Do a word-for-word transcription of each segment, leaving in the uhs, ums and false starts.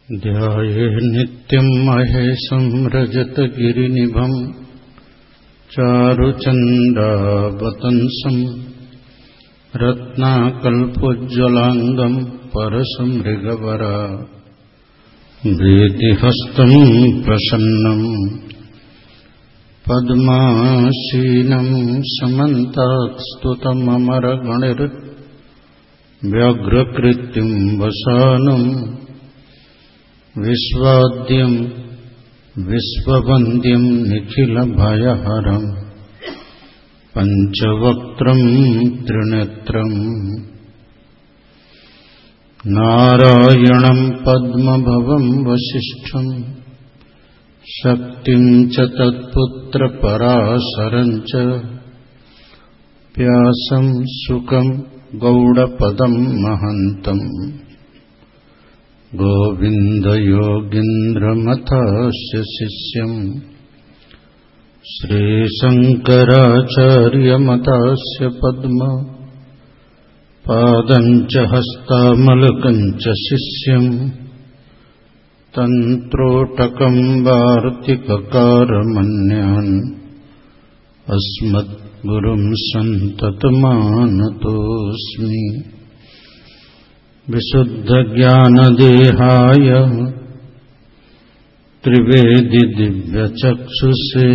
ध्याये नित्यं महेशं रजतगिरिनिभं चारुचन्द्रावतंसं रत्नाकल्पोज्ज्वलाङ्गं परशुमृगवरा वेदिहस्तं प्रसन्नं पद्मासीनं समन्तात्स्तुतममरगणैर्व्यग्रकृत्युं वसानं विश्वाद्यं विश्ववन्द्यं निखिलभयहरं पञ्चवक्त्रं त्रिनेत्रं नारायणं पद्मभवं वसिष्ठं शक्तिं च तत्पुत्रपराशरं च व्यासं शुकं गौडपदं महन्तम् गोविन्दयोगीन्द्रमथस्य शिष्यं श्रीशङ्कराचार्यमथस्य पद्म पादं च हस्तामलकं च शिष्यं तन्त्रोटकं वार्तिककारमन्यान् अस्मद्गुरुं सन्ततमानतोऽस्मि। विशुद्धज्ञानदेहाय त्रिवेदिदिव्यचक्षुषे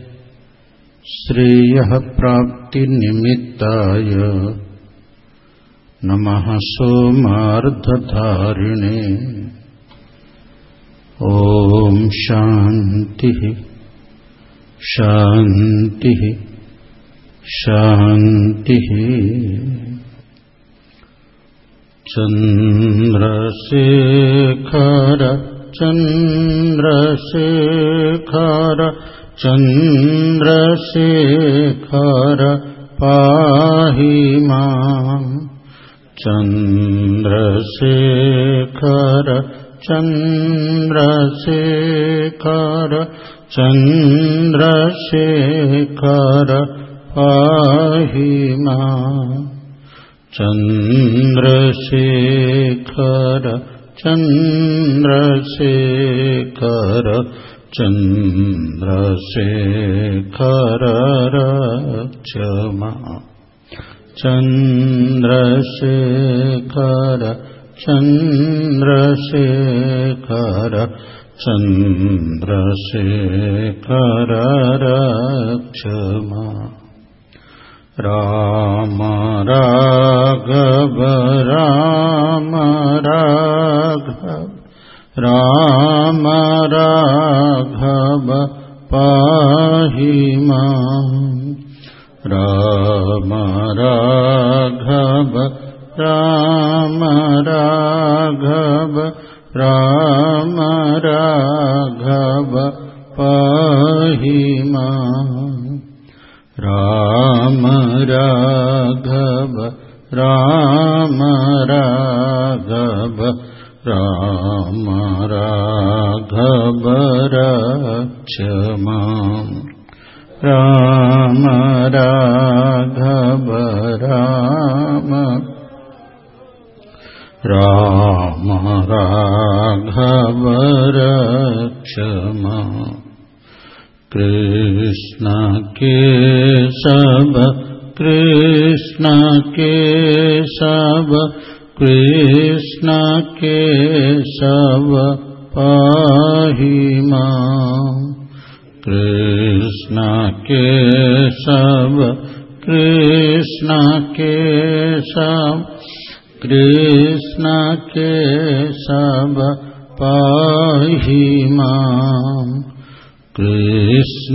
श्रेयः प्राप्तिनिमित्ताय नमः सोमार्धधारिणे। ॐ शान्तिः शान्तिः शान्तिः। चन्द्रशेखर चन्द्रशेखर चन्द्रशेखर पाहि मां। चन्द्रशेखर चन्द्रशेखर चन्द्रशेखर पाहि मां। चन्द्रशेखर चन्द्रशेखर चन्द्रशेखर रक्ष मां। चन्द्रशेखर चन्द्रशेखर चन्द्रशेखर रक्ष मां। राम राघव राम राघव राम राघव पाहि मां। राम राघव राम राघव राम राघव पाहि मां। राम राघव राम राघव राम राघव रक्ष मां। राम राघव राम राम राघव रक्ष मां। कृष्ण केशव कृष्ण केशव कृष्ण केशव पाहि मां। कृष्ण केशव कृष्ण केशव कृष्ण केशव पाहि मां। कृष्ण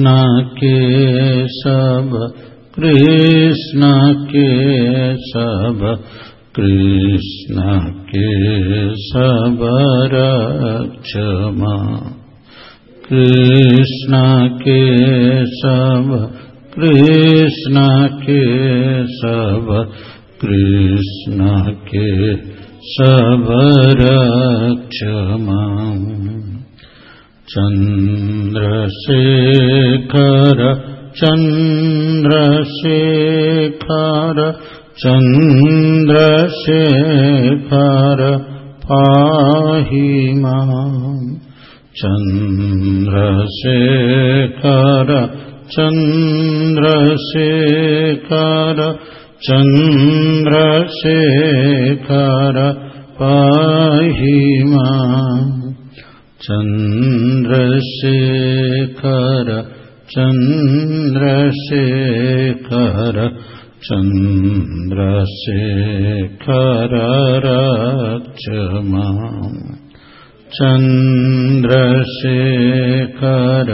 केशव कृष्ण केशव कृष्ण केशव रक्ष मां। कृष्ण केशव कृष्ण केशव कृष्ण केशव रक्ष मां। चन्द्रशेखर चन्द्रशेखर चन्द्रशेखर पाहि मां चन्द्रशेखर चन्द्रशेखर चन्द्रशेखर पाहि मां चन्द्रशेखर चन्द्रशेखर चन्द्रशेखर रक्ष मां चन्द्रशेखर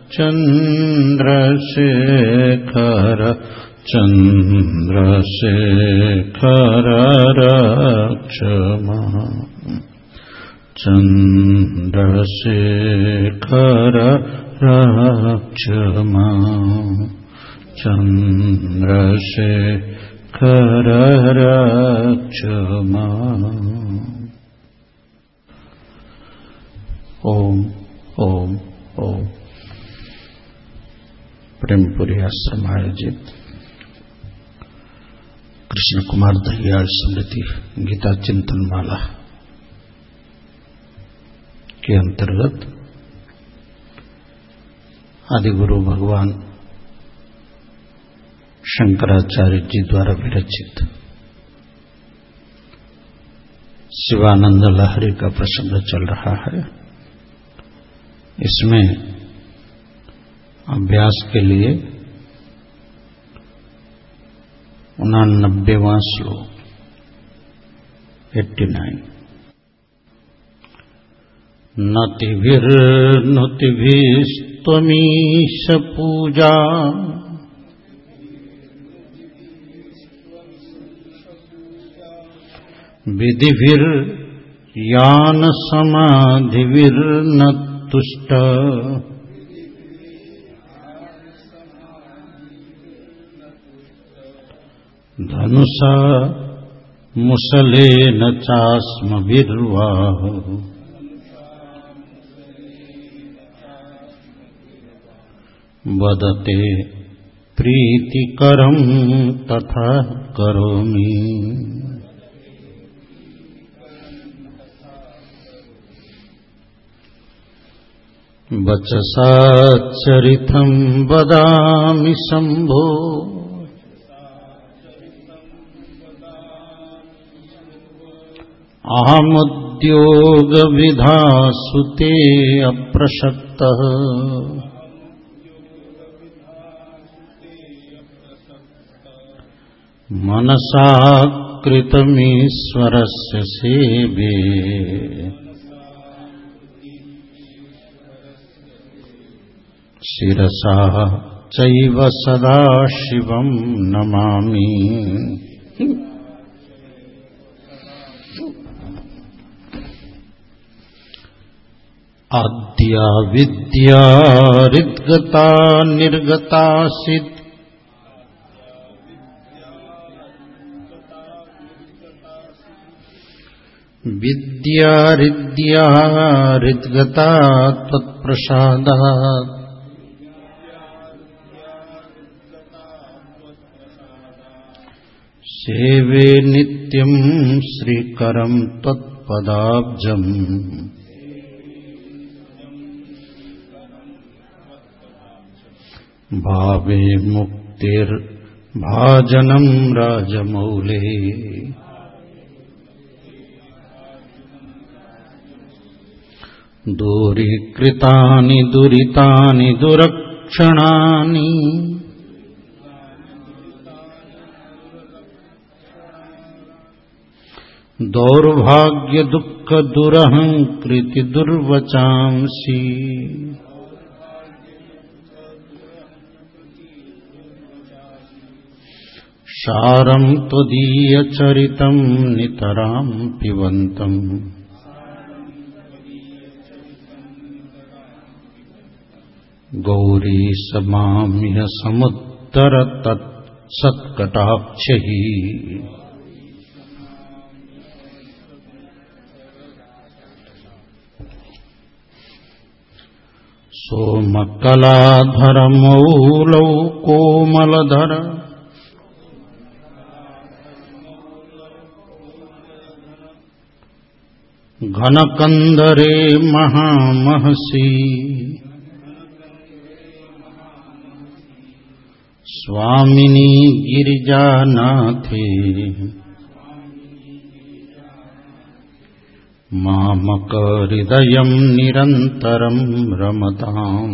चन्द्रशेखर चन्द्रशेखर रक्ष मां चन्द्रशेखर रक्ष मां चन्द्रशेखर रक्ष मां। ओम ओम ओम। प्रेमपुरी आश्रम आयोजित कृष्ण कुमार दहियाल स्मृति गीता चिंतन माला के अंतर्गत आदिगुरु भगवान शंकराचार्य जी द्वारा विरचित शिवानंद लहरी का प्रसंग चल रहा है। इसमें अभ्यास के लिए उनानब्बेवां श्लोक एट्टी नाइन। नतिभिर्नुतिभिस्त्वमीश पूजा विधिभिर्यान समाधिभिर्न तुष्ट धनुषा मुसलेन चास्मभिर्वाह वदते प्रीतिकरं तथा करोमि। वचसा चरितं वदामि शंभो अहमुद्योग विधासु ते अप्रसक्तः मनसा कृतमीश्वरस्य सेवे शिरसा चैव सदा शिवं नमामि। आद्या विद्या हृद्गता निर्गता सिद्ध विद्या हृद्या हृद्गता त्वत्प्रसादात् सेवे नित्यं श्रीकरं त्वत्पदाब्जम् भावे मुक्तिर्भाजनं राजमौले दूरीकृतानि दुरितानि दुरक्षणानि दौर्भाग्य दुःख दुरहंकृति दुर्वचांसि सारं त्वदीय चरितं नितरां पिबन्तम् गौरी समाम्य समुत्तर तत्सत्कटाक्षैः सोमकलाधर मौलौ कोमलधर घनकंदरे महामहसी स्वामिनी गिरिजानाथे मामक हृदयं निरन्तरं रमताम्।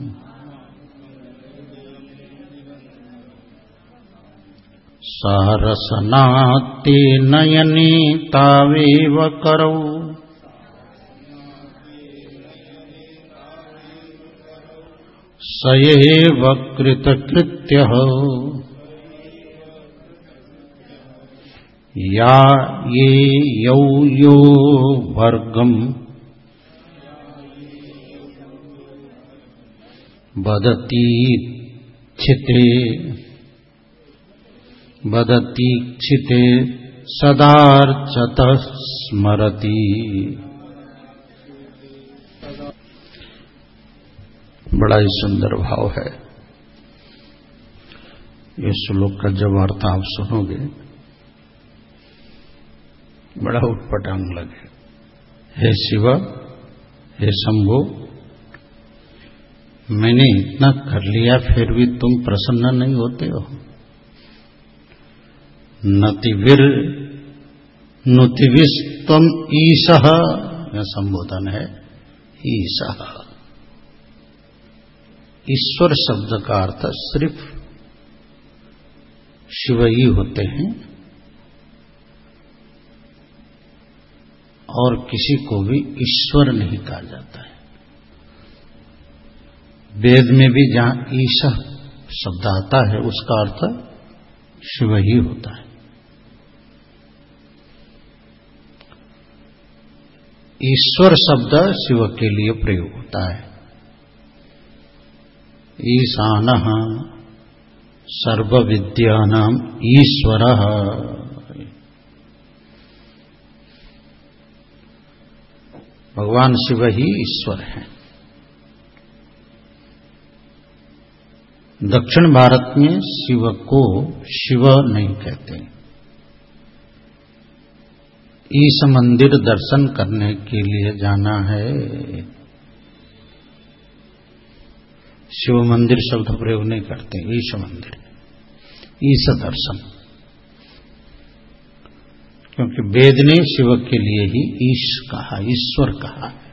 सारसनाते नयने तावेव करौ स एव कृतकृत्यः या ये यौ यो वर्गम् वदतीच्छिते वदतीक्षिते सदार्चतः स्मरति। बड़ा ही सुंदर भाव है। ये श्लोक का जब अर्थ आप सुनोगे बड़ा उटपटांग लगे। हे शिव, हे शंभो, मैंने इतना कर लिया फिर भी तुम प्रसन्न नहीं होते हो। नतिवीर नुतिविस्तम ईशः, यह संबोधन है ईशः। ईश्वर शब्द का अर्थ सिर्फ शिव ही होते हैं और किसी को भी ईश्वर नहीं कहा जाता है। वेद में भी जहां ईशः शब्द आता है उसका अर्थ शिव ही होता है। ईश्वर शब्द शिव के लिए प्रयोग होता है। ईशानः सर्वविद्यानां ईश्वरः। भगवान शिव ही ईश्वर हैं। दक्षिण भारत में शिव को शिव नहीं कहते। ईश मंदिर दर्शन करने के लिए जाना है, शिव मंदिर शब्द प्रयोग नहीं करते, ईश मंदिर, ईश दर्शन, क्योंकि वेद ने शिव के लिए ही ईश कहा, ईश्वर कहा है।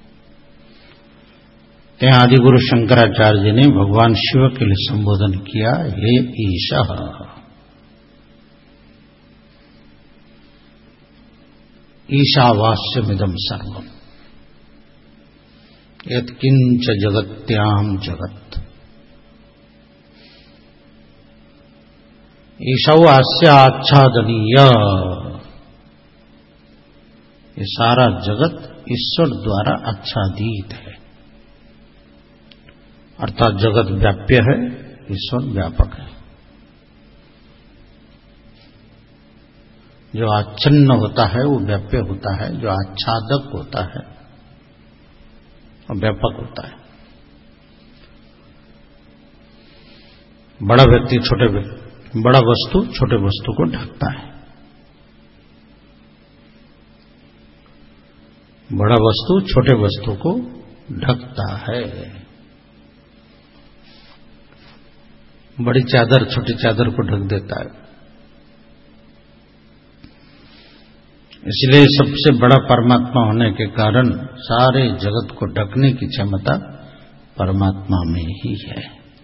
त्यहाँ आदिगुरु शंकराचार्य ने भगवान शिव के लिए संबोधन किया, हे ईशः। ईशावास्यमिदं सर्वम् यत्किंच जगत्याम जगत। ईशौ आस्य आच्छादनीय। ये सारा जगत ईश्वर द्वारा आच्छादित है, अर्थात जगत व्याप्य है, ईश्वर व्यापक है। जो आच्छन्न होता है वो व्याप्य होता है, जो आच्छादक होता है और व्यापक होता है। बड़ा व्यक्ति छोटे बड़ा वस्तु छोटे वस्तु को ढकता है, बड़ा वस्तु छोटे वस्तु को ढकता है। बड़ी चादर छोटी चादर को ढक देता है। इसलिए सबसे बड़ा परमात्मा होने के कारण सारे जगत को ढकने की क्षमता परमात्मा में ही है।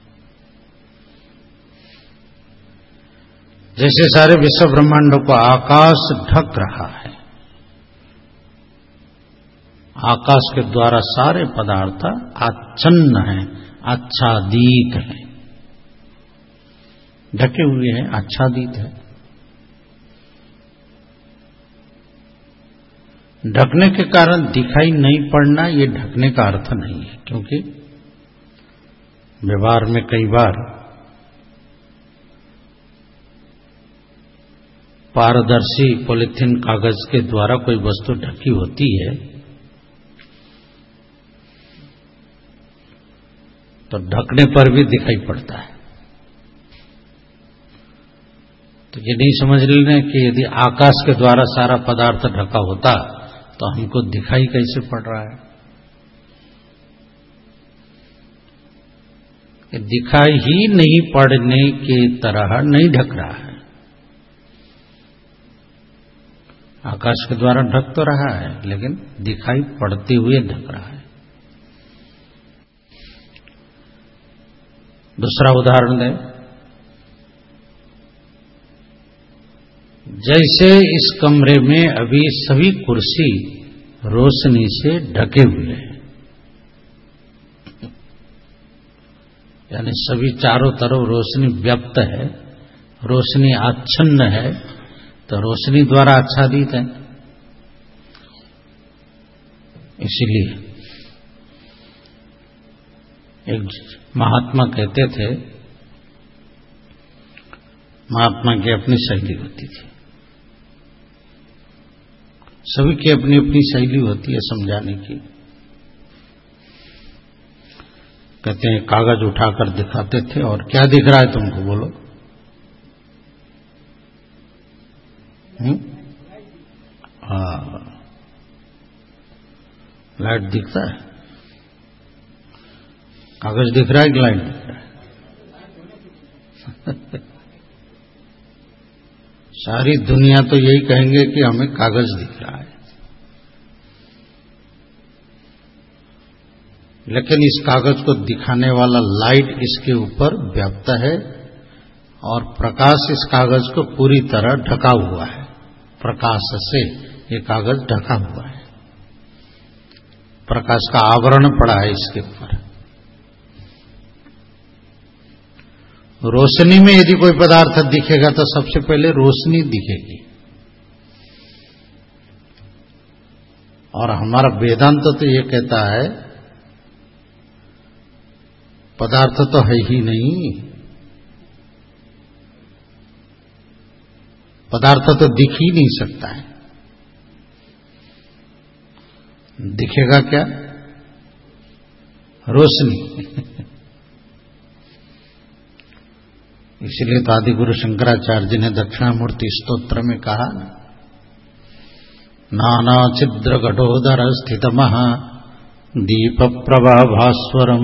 जैसे सारे विश्व ब्रह्मांडों को आकाश ढक रहा है, आकाश के द्वारा सारे पदार्थ आच्छन्न हैं, आच्छादित हैं, ढके हुए हैं, आच्छादित है। ढकने के कारण दिखाई नहीं पड़ना ये ढकने का अर्थ नहीं है, क्योंकि व्यवहार में कई बार पारदर्शी पॉलिथीन कागज के द्वारा कोई वस्तु ढकी होती है तो ढकने पर भी दिखाई पड़ता है। तो ये नहीं समझ लेना कि यदि आकाश के द्वारा सारा पदार्थ ढका होता तो हमको दिखाई कैसे पड़ रहा है? दिखाई ही नहीं पड़ने के तरह नहीं ढक रहा है। आकाश के द्वारा ढक तो रहा है, लेकिन दिखाई पड़ते हुए ढक रहा है। दूसरा उदाहरण दें, जैसे इस कमरे में अभी सभी कुर्सी रोशनी से ढके हुए हैं, यानी सभी चारों तरफ रोशनी व्याप्त है, रोशनी आच्छन्न है, तो रोशनी द्वारा आच्छादित है। इसीलिए एक महात्मा कहते थे, महात्मा की अपनी शैली होती थी, सभी की अपनी अपनी शैली होती है समझाने की। कहते हैं कागज उठाकर दिखाते थे, और क्या दिख रहा है तुमको, बोलो। हम्म हाँ, लाइट दिखता है, कागज दिख रहा है कि लाइट दिख रहा है? सारी दुनिया तो यही कहेंगे कि हमें कागज दिख रहा है, लेकिन इस कागज को दिखाने वाला लाइट इसके ऊपर व्याप्त है, और प्रकाश इस कागज को पूरी तरह ढका हुआ है। प्रकाश से ये कागज ढका हुआ है, प्रकाश का आवरण पड़ा है इसके ऊपर। रोशनी में यदि कोई पदार्थ दिखेगा तो सबसे पहले रोशनी दिखेगी, और हमारा वेदांत तो ये कहता है पदार्थ तो है ही नहीं, पदार्थ तो दिख ही नहीं सकता है। दिखेगा क्या? रोशनी। इसलिए तो आदि गुरु शंकराचार्य जी ने दक्षिणामूर्ति स्तोत्र में कहा, नाना छिद्र घटोदर स्थितमः दीप प्रभाभास्वरम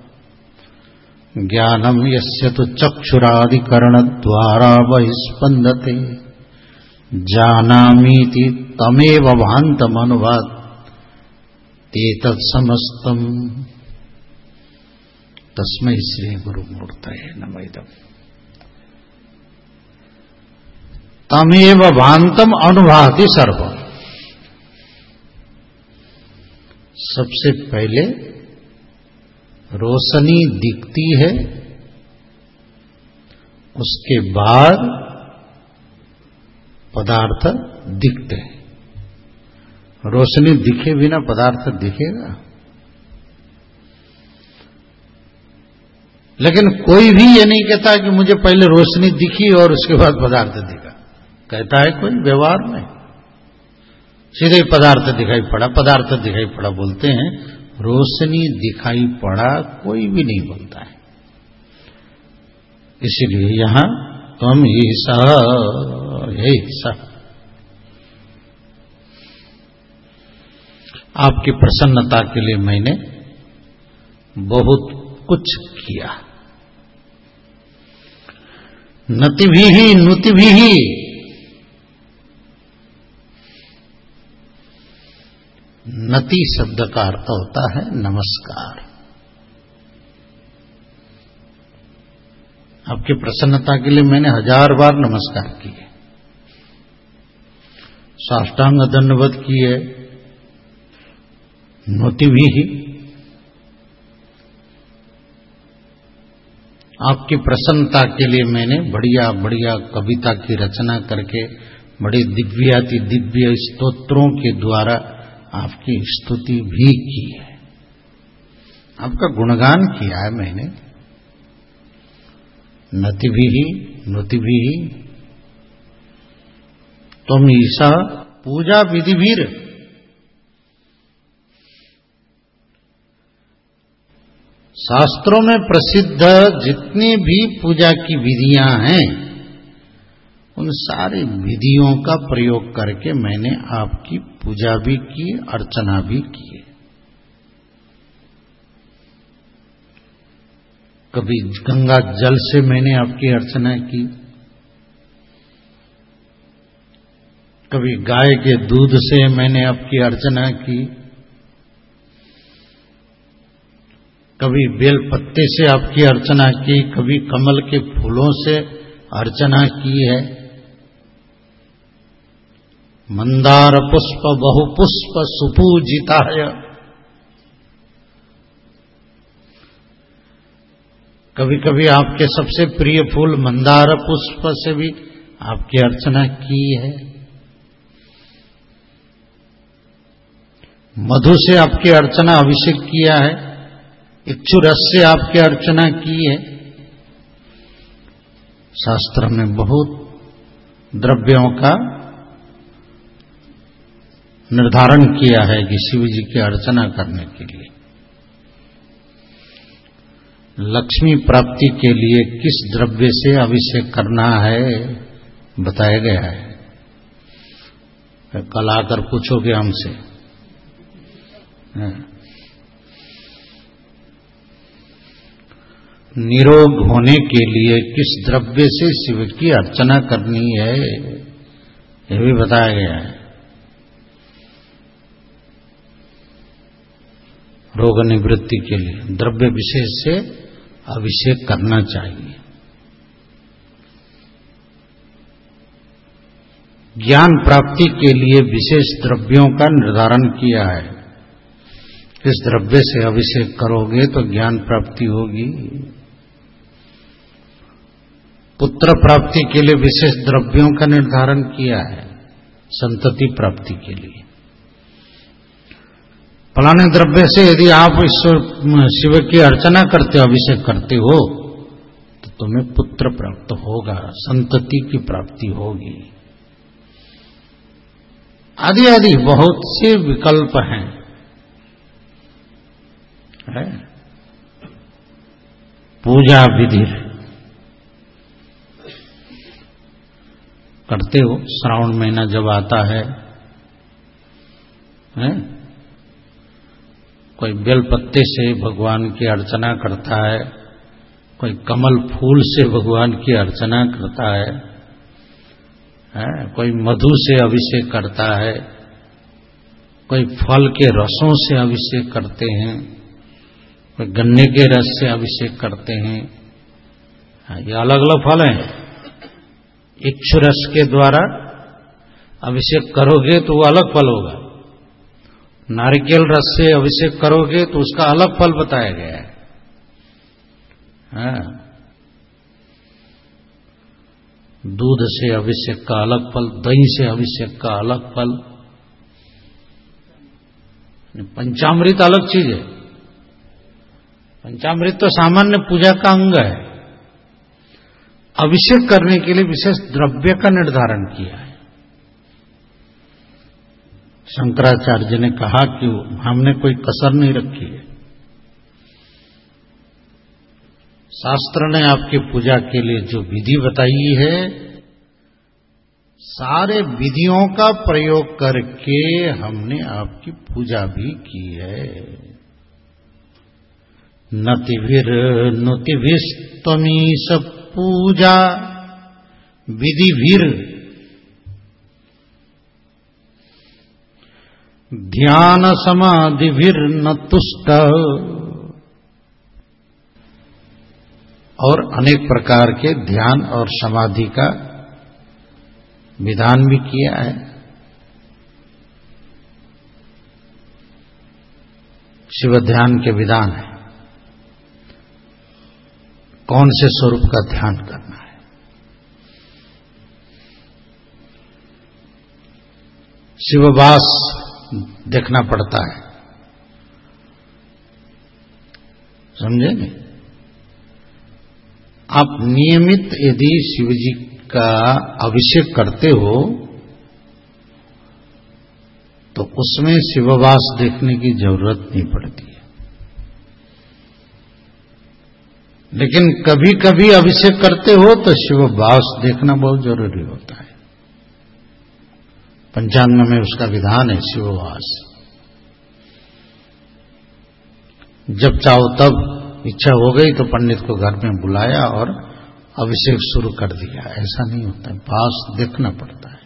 ज्ञानम यस्य तु चक्षुरादिकरण द्वारा बहिस्पंदते जानामीति तमेव भान्तमनुभात एतत्समस्तम तस्मै श्री गुरुमूर्तये नमः। तमेव भान्तम अनुभाति सर्वम। सबसे पहले रोशनी दिखती है, उसके बाद पदार्थ दिखते हैं। रोशनी दिखे बिना पदार्थ दिखेगा? लेकिन कोई भी ये नहीं कहता कि मुझे पहले रोशनी दिखी और उसके बाद पदार्थ दिखा। कहता है कोई व्यवहार में सीधे पदार्थ दिखाई पड़ा, पदार्थ दिखाई पड़ा बोलते हैं, रोशनी दिखाई पड़ा कोई भी नहीं बोलता है। इसीलिए यहां तुम ईसा हे ईसा, आपकी प्रसन्नता के लिए मैंने बहुत कुछ किया। नति भी ही नुति भी ही, नति शब्द का अर्थ होता है नमस्कार। आपकी प्रसन्नता के लिए मैंने हजार बार नमस्कार किए, साष्टांग दंडवत किए, नुति भी ही। आपकी प्रसन्नता के लिए मैंने बढ़िया बढ़िया कविता की रचना करके बड़े दिव्याति दिव्य स्तोत्रों के द्वारा आपकी स्तुति भी की है, आपका गुणगान किया है मैंने। नति भी ही नुति भी ही। तुम ईसा पूजा विधि भीर, शास्त्रों में प्रसिद्ध जितनी भी पूजा की विधियां हैं उन सारी विधियों का प्रयोग करके मैंने आपकी पूजा भी की, अर्चना भी की। कभी गंगा जल से मैंने आपकी अर्चना की, कभी गाय के दूध से मैंने आपकी अर्चना की, कभी बेल पत्ते से आपकी अर्चना की, कभी कमल के फूलों से अर्चना की है। मंदार पुष्प बहुपुष्प सुपूजिताय, कभी कभी आपके सबसे प्रिय फूल मंदार पुष्प से भी आपकी अर्चना की है। मधु से आपकी अर्चना अभिषेक किया है, इच्छु रस से आपकी अर्चना की है। शास्त्र में बहुत द्रव्यों का निर्धारण किया है कि शिव जी की अर्चना करने के लिए। लक्ष्मी प्राप्ति के लिए किस द्रव्य से अभिषेक करना है बताया गया है। कल आकर पूछोगे हमसे, निरोग होने के लिए किस द्रव्य से शिव की अर्चना करनी है, यह भी बताया गया है। रोग निवृत्ति के लिए द्रव्य विशेष से अभिषेक करना चाहिए। ज्ञान प्राप्ति के लिए विशेष द्रव्यों का निर्धारण किया है। किस द्रव्य से अभिषेक करोगे तो ज्ञान प्राप्ति होगी। पुत्र प्राप्ति के लिए विशेष द्रव्यों का निर्धारण किया है, संतति प्राप्ति के लिए। फलाने द्रव्य से यदि आप ईश्वर शिव की अर्चना करते हो, अभिषेक करते हो, तो तुम्हें पुत्र प्राप्त होगा, संतति की प्राप्ति होगी, आदि आदि बहुत से विकल्प हैं है? पूजा विधि करते हो। श्रावण महीना जब आता है, है? कोई बेल पत्ते से भगवान की अर्चना करता है, कोई कमल फूल से भगवान की अर्चना करता है, है? कोई मधु से अभिषेक करता है, कोई फल के रसों से अभिषेक करते हैं, कोई गन्ने के रस से अभिषेक करते हैं। ये अलग अलग फल हैं। इच्छु रस के द्वारा अभिषेक करोगे तो वो अलग फल होगा, नारिकेल रस से अभिषेक करोगे तो उसका अलग फल बताया गया है। हाँ। दूध से अभिषेक का अलग फल, दही से अभिषेक का अलग फल। पंचामृत अलग चीज है। पंचामृत तो सामान्य पूजा का अंग है। अभिषेक करने के लिए विशेष द्रव्य का निर्धारण किया है। शंकराचार्य जी ने कहा कि हमने कोई कसर नहीं रखी है। शास्त्र ने आपकी पूजा के लिए जो विधि बताई है, सारे विधियों का प्रयोग करके हमने आपकी पूजा भी की है। नतिभिर नुतिभिस्तमीश पूजा विधिभिर ध्यान समाधिभिर न तुष्ट, और अनेक प्रकार के ध्यान और समाधि का विधान भी किया है। शिव ध्यान के विधान है, कौन से स्वरूप का ध्यान करना है। शिववास देखना पड़ता है, समझेंगे आप। नियमित यदि शिवजी का अभिषेक करते हो तो उसमें शिववास देखने की जरूरत नहीं पड़ती है। लेकिन कभी कभी अभिषेक करते हो तो शिव वास देखना बहुत जरूरी होता है। पंचांग में उसका विधान है शिववास। जब चाहो तब इच्छा हो गई तो पंडित को घर में बुलाया और अभिषेक शुरू कर दिया, ऐसा नहीं होता है, वास देखना पड़ता है।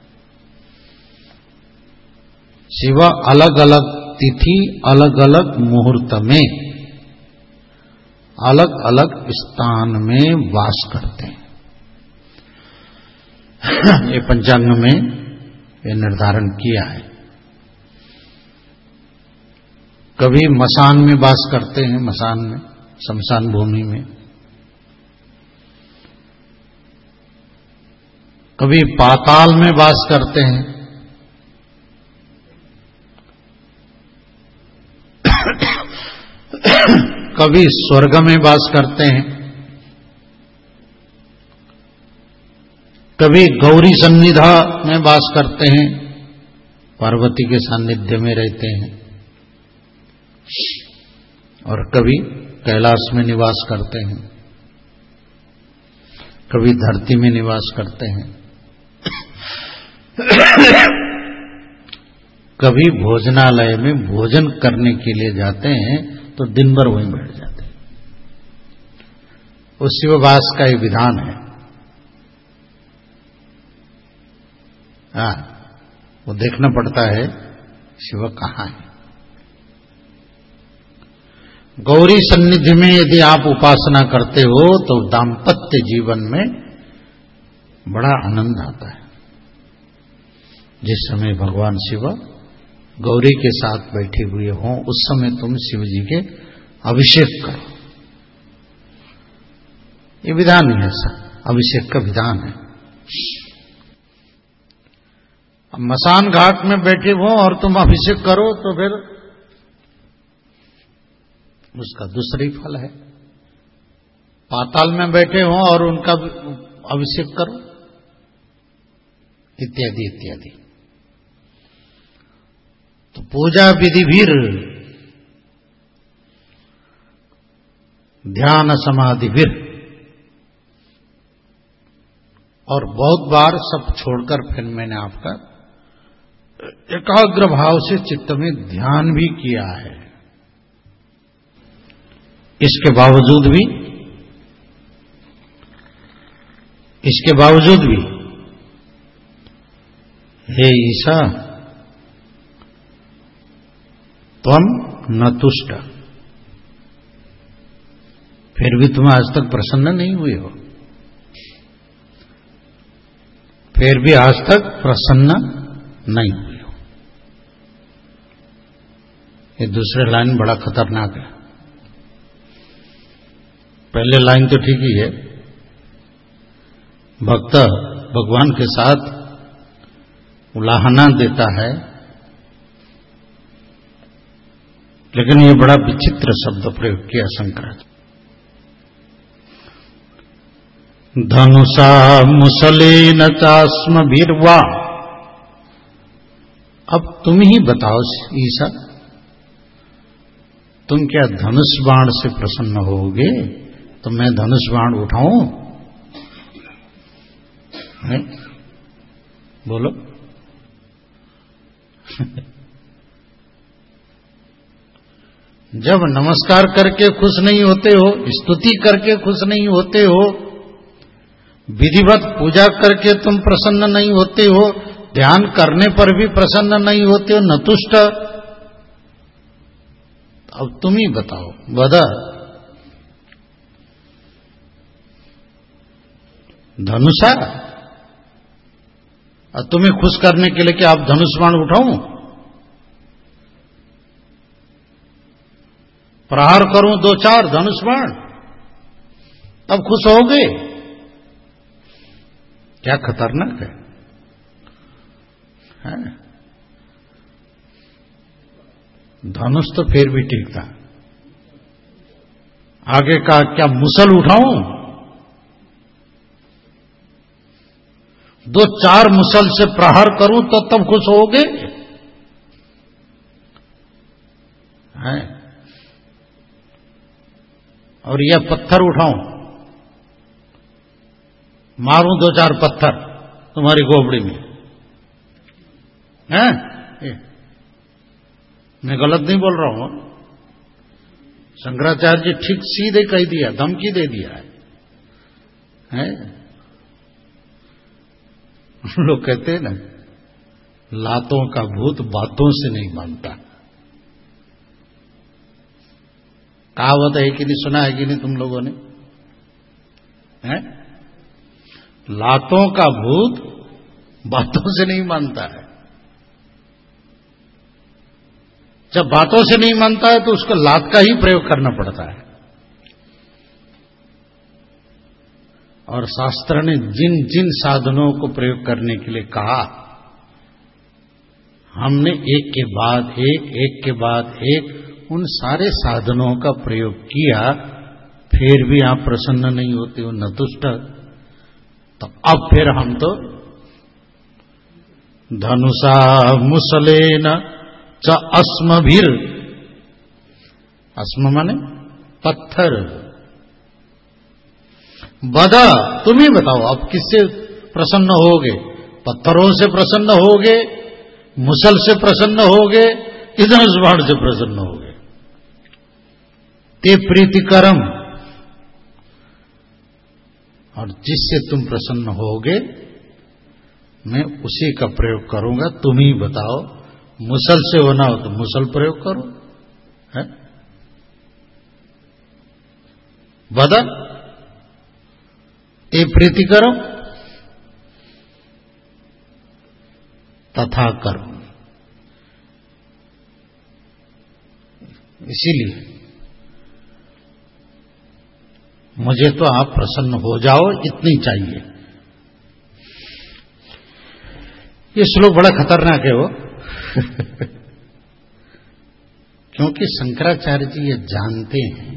शिव अलग अलग तिथि अलग अलग मुहूर्त में अलग अलग स्थान में वास करते हैं। ये पंचांग में ये निर्धारण किया है। कभी मसान में वास करते हैं, मसान में, शमशान भूमि में। कभी पाताल में वास करते हैं। कभी स्वर्ग में वास करते हैं। कभी गौरी सन्निधा में वास करते हैं, पार्वती के सानिध्य में रहते हैं। और कभी कैलाश में निवास करते हैं, कभी धरती में निवास करते हैं, कभी भोजनालय में भोजन करने के लिए जाते हैं तो दिन भर वहीं बैठ जाते हैं। उस शिववास का ये विधान है। हाँ, वो देखना पड़ता है शिव कहाँ है। गौरी सन्निधि में यदि आप उपासना करते हो तो दाम्पत्य जीवन में बड़ा आनंद आता है। जिस समय भगवान शिव गौरी के साथ बैठे हुए हों उस समय तुम शिव जी के अभिषेक करो। ये विधान है, ऐसा अभिषेक का विधान है। अब मसान घाट में बैठे हो और तुम अभिषेक करो तो फिर उसका दूसरी फल है। पाताल में बैठे हो और उनका अभिषेक करो, इत्यादि इत्यादि। तो पूजा विधि भी ध्यान समाधि भी, और बहुत बार सब छोड़कर फिर मैंने आपका एकाग्र भाव से चित्त में ध्यान भी किया है। इसके बावजूद भी इसके बावजूद भी हे ईशा त्वम न तुष्ट, फिर भी तुम आज तक प्रसन्न नहीं हुए हो, फिर भी आज तक प्रसन्न नहीं हुए हो। ये दूसरे लाइन बड़ा खतरनाक है। पहले लाइन तो ठीक ही है, भक्त भगवान के साथ उलाहना देता है, लेकिन ये बड़ा विचित्र शब्द प्रयोग किया शंकराचार्य। धनुषा मुसलेन चास्म भीरवा। अब तुम ही बताओ ईशा, तुम क्या धनुष बाण से प्रसन्न होगे? तो मैं धनुष बाण उठाऊं? है? बोलो। जब नमस्कार करके खुश नहीं होते हो, स्तुति करके खुश नहीं होते हो, विधिवत पूजा करके तुम प्रसन्न नहीं होते हो, ध्यान करने पर भी प्रसन्न नहीं होते हो, नतुष्ट। अब तुम ही बताओ, बदा धनुषा, और तुम्हें खुश करने के लिए क्या आप धनुष बाण उठाऊं? प्रहार करूं दो चार धनुष बाण, तब खुश होगे? क्या खतरनाक है, है? धनुष तो फिर भी ठीक था, आगे का क्या मुसल उठाऊं? दो चार मुसल से प्रहार करूं तो तब खुश होगे? है? और यह पत्थर उठाऊं मारूं दो चार पत्थर तुम्हारी गोबड़ी में, हैं? मैं गलत नहीं बोल रहा हूं। शंकराचार्य जी ठीक सीधे कह दिया, धमकी दे दिया है, हैं? लोग कहते हैं ना, लातों का भूत बातों से नहीं मानता। कहावत है कि नहीं, सुना है कि नहीं तुम लोगों ने? हैं? लातों का भूत बातों से नहीं मानता है। जब बातों से नहीं मानता है तो उसको लात का ही प्रयोग करना पड़ता है। और शास्त्र ने जिन जिन साधनों को प्रयोग करने के लिए कहा, हमने एक के बाद एक एक के बाद एक उन सारे साधनों का प्रयोग किया, फिर भी आप प्रसन्न नहीं होते हो, नतुष्ट। तो अब फिर हम तो धनुषा मुसलेन च अस्मभिर, अस्म माने पत्थर, बदा, तुम ही बताओ अब किससे प्रसन्न होगे? पत्थरों से प्रसन्न होगे, मुसल से प्रसन्न होगे, कि धनुष बाण से प्रसन्न होगे? ते प्रीतिकरम, और जिससे तुम प्रसन्न होगे मैं उसी का प्रयोग करूंगा, तुम ही बताओ। मुसल से होना हो तो मुसल प्रयोग करो, है? बदा ते प्रीति करो, तथा करो। इसीलिए मुझे तो आप प्रसन्न हो जाओ, इतनी चाहिए। ये श्लोक बड़ा खतरनाक है वो क्योंकि शंकराचार्य जी ये जानते हैं,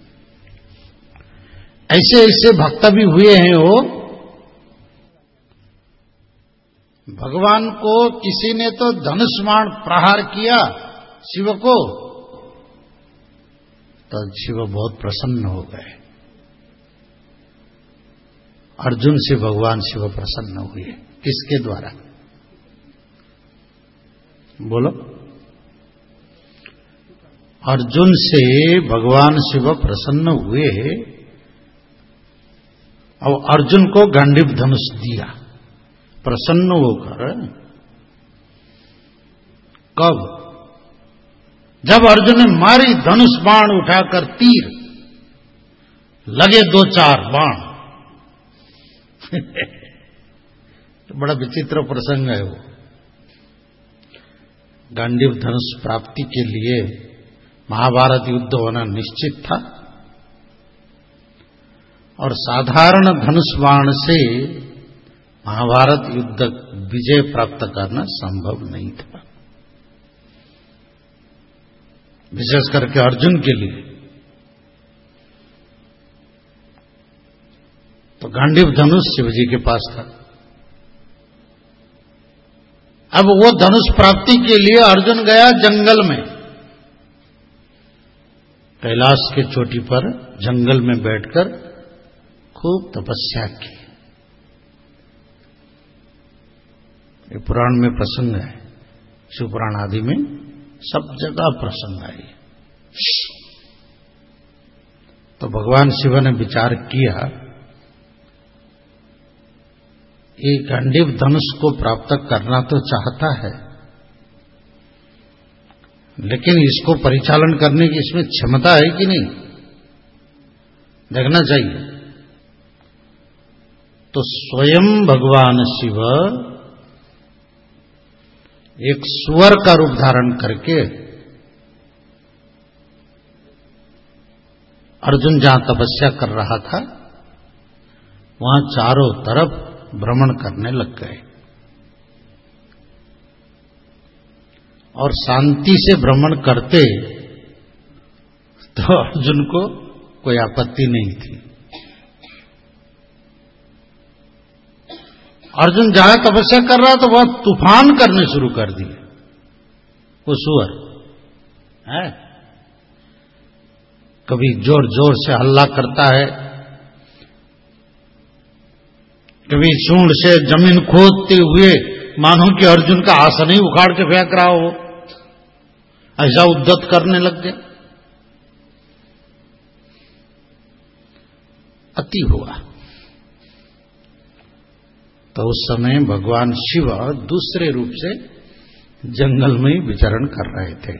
ऐसे ऐसे भक्त भी हुए हैं वो, भगवान को किसी ने तो धनुष बाण प्रहार किया शिव को, तो शिव बहुत प्रसन्न हो गए। अर्जुन से भगवान शिव प्रसन्न हुए, किसके द्वारा? बोलो। अर्जुन से भगवान शिव प्रसन्न हुए और अर्जुन को गांडीव धनुष दिया प्रसन्न होकर। कब? जब अर्जुन ने मारी धनुष बाण उठाकर तीर, लगे दो चार बाण बड़ा विचित्र प्रसंग है वो। गांडीव धनुष प्राप्ति के लिए महाभारत युद्ध होना निश्चित था, और साधारण धनुष बाण से महाभारत युद्ध विजय प्राप्त करना संभव नहीं था, विशेष करके अर्जुन के लिए। तो गांडीव धनुष शिवजी के पास था। अब वो धनुष प्राप्ति के लिए अर्जुन गया जंगल में, कैलाश के चोटी पर जंगल में बैठकर खूब तपस्या की। ये पुराण में प्रसंग है, शिव पुराण आदि में सब जगह प्रसंग है। तो भगवान शिव ने विचार किया, ये गांडीव धनुष को प्राप्त करना तो चाहता है, लेकिन इसको परिचालन करने की इसमें क्षमता है कि नहीं, देखना चाहिए। तो स्वयं भगवान शिव एक सुअर का रूप धारण करके अर्जुन जहां तपस्या कर रहा था वहां चारों तरफ भ्रमण करने लग गए, और शांति से भ्रमण करते तो अर्जुन को कोई आपत्ति नहीं थी। अर्जुन जहां तपस्या कर रहा तो वह तूफान करने शुरू कर दिए वो सुअर है। कभी जोर जोर से हल्ला करता है, कभी सूंड से जमीन खोदते हुए मानो कि अर्जुन का आसन ही उखाड़ के फेंक रहा हो, ऐसा उद्यत करने लग गया। अति हुआ। तो उस समय भगवान शिव दूसरे रूप से जंगल में ही विचरण कर रहे थे।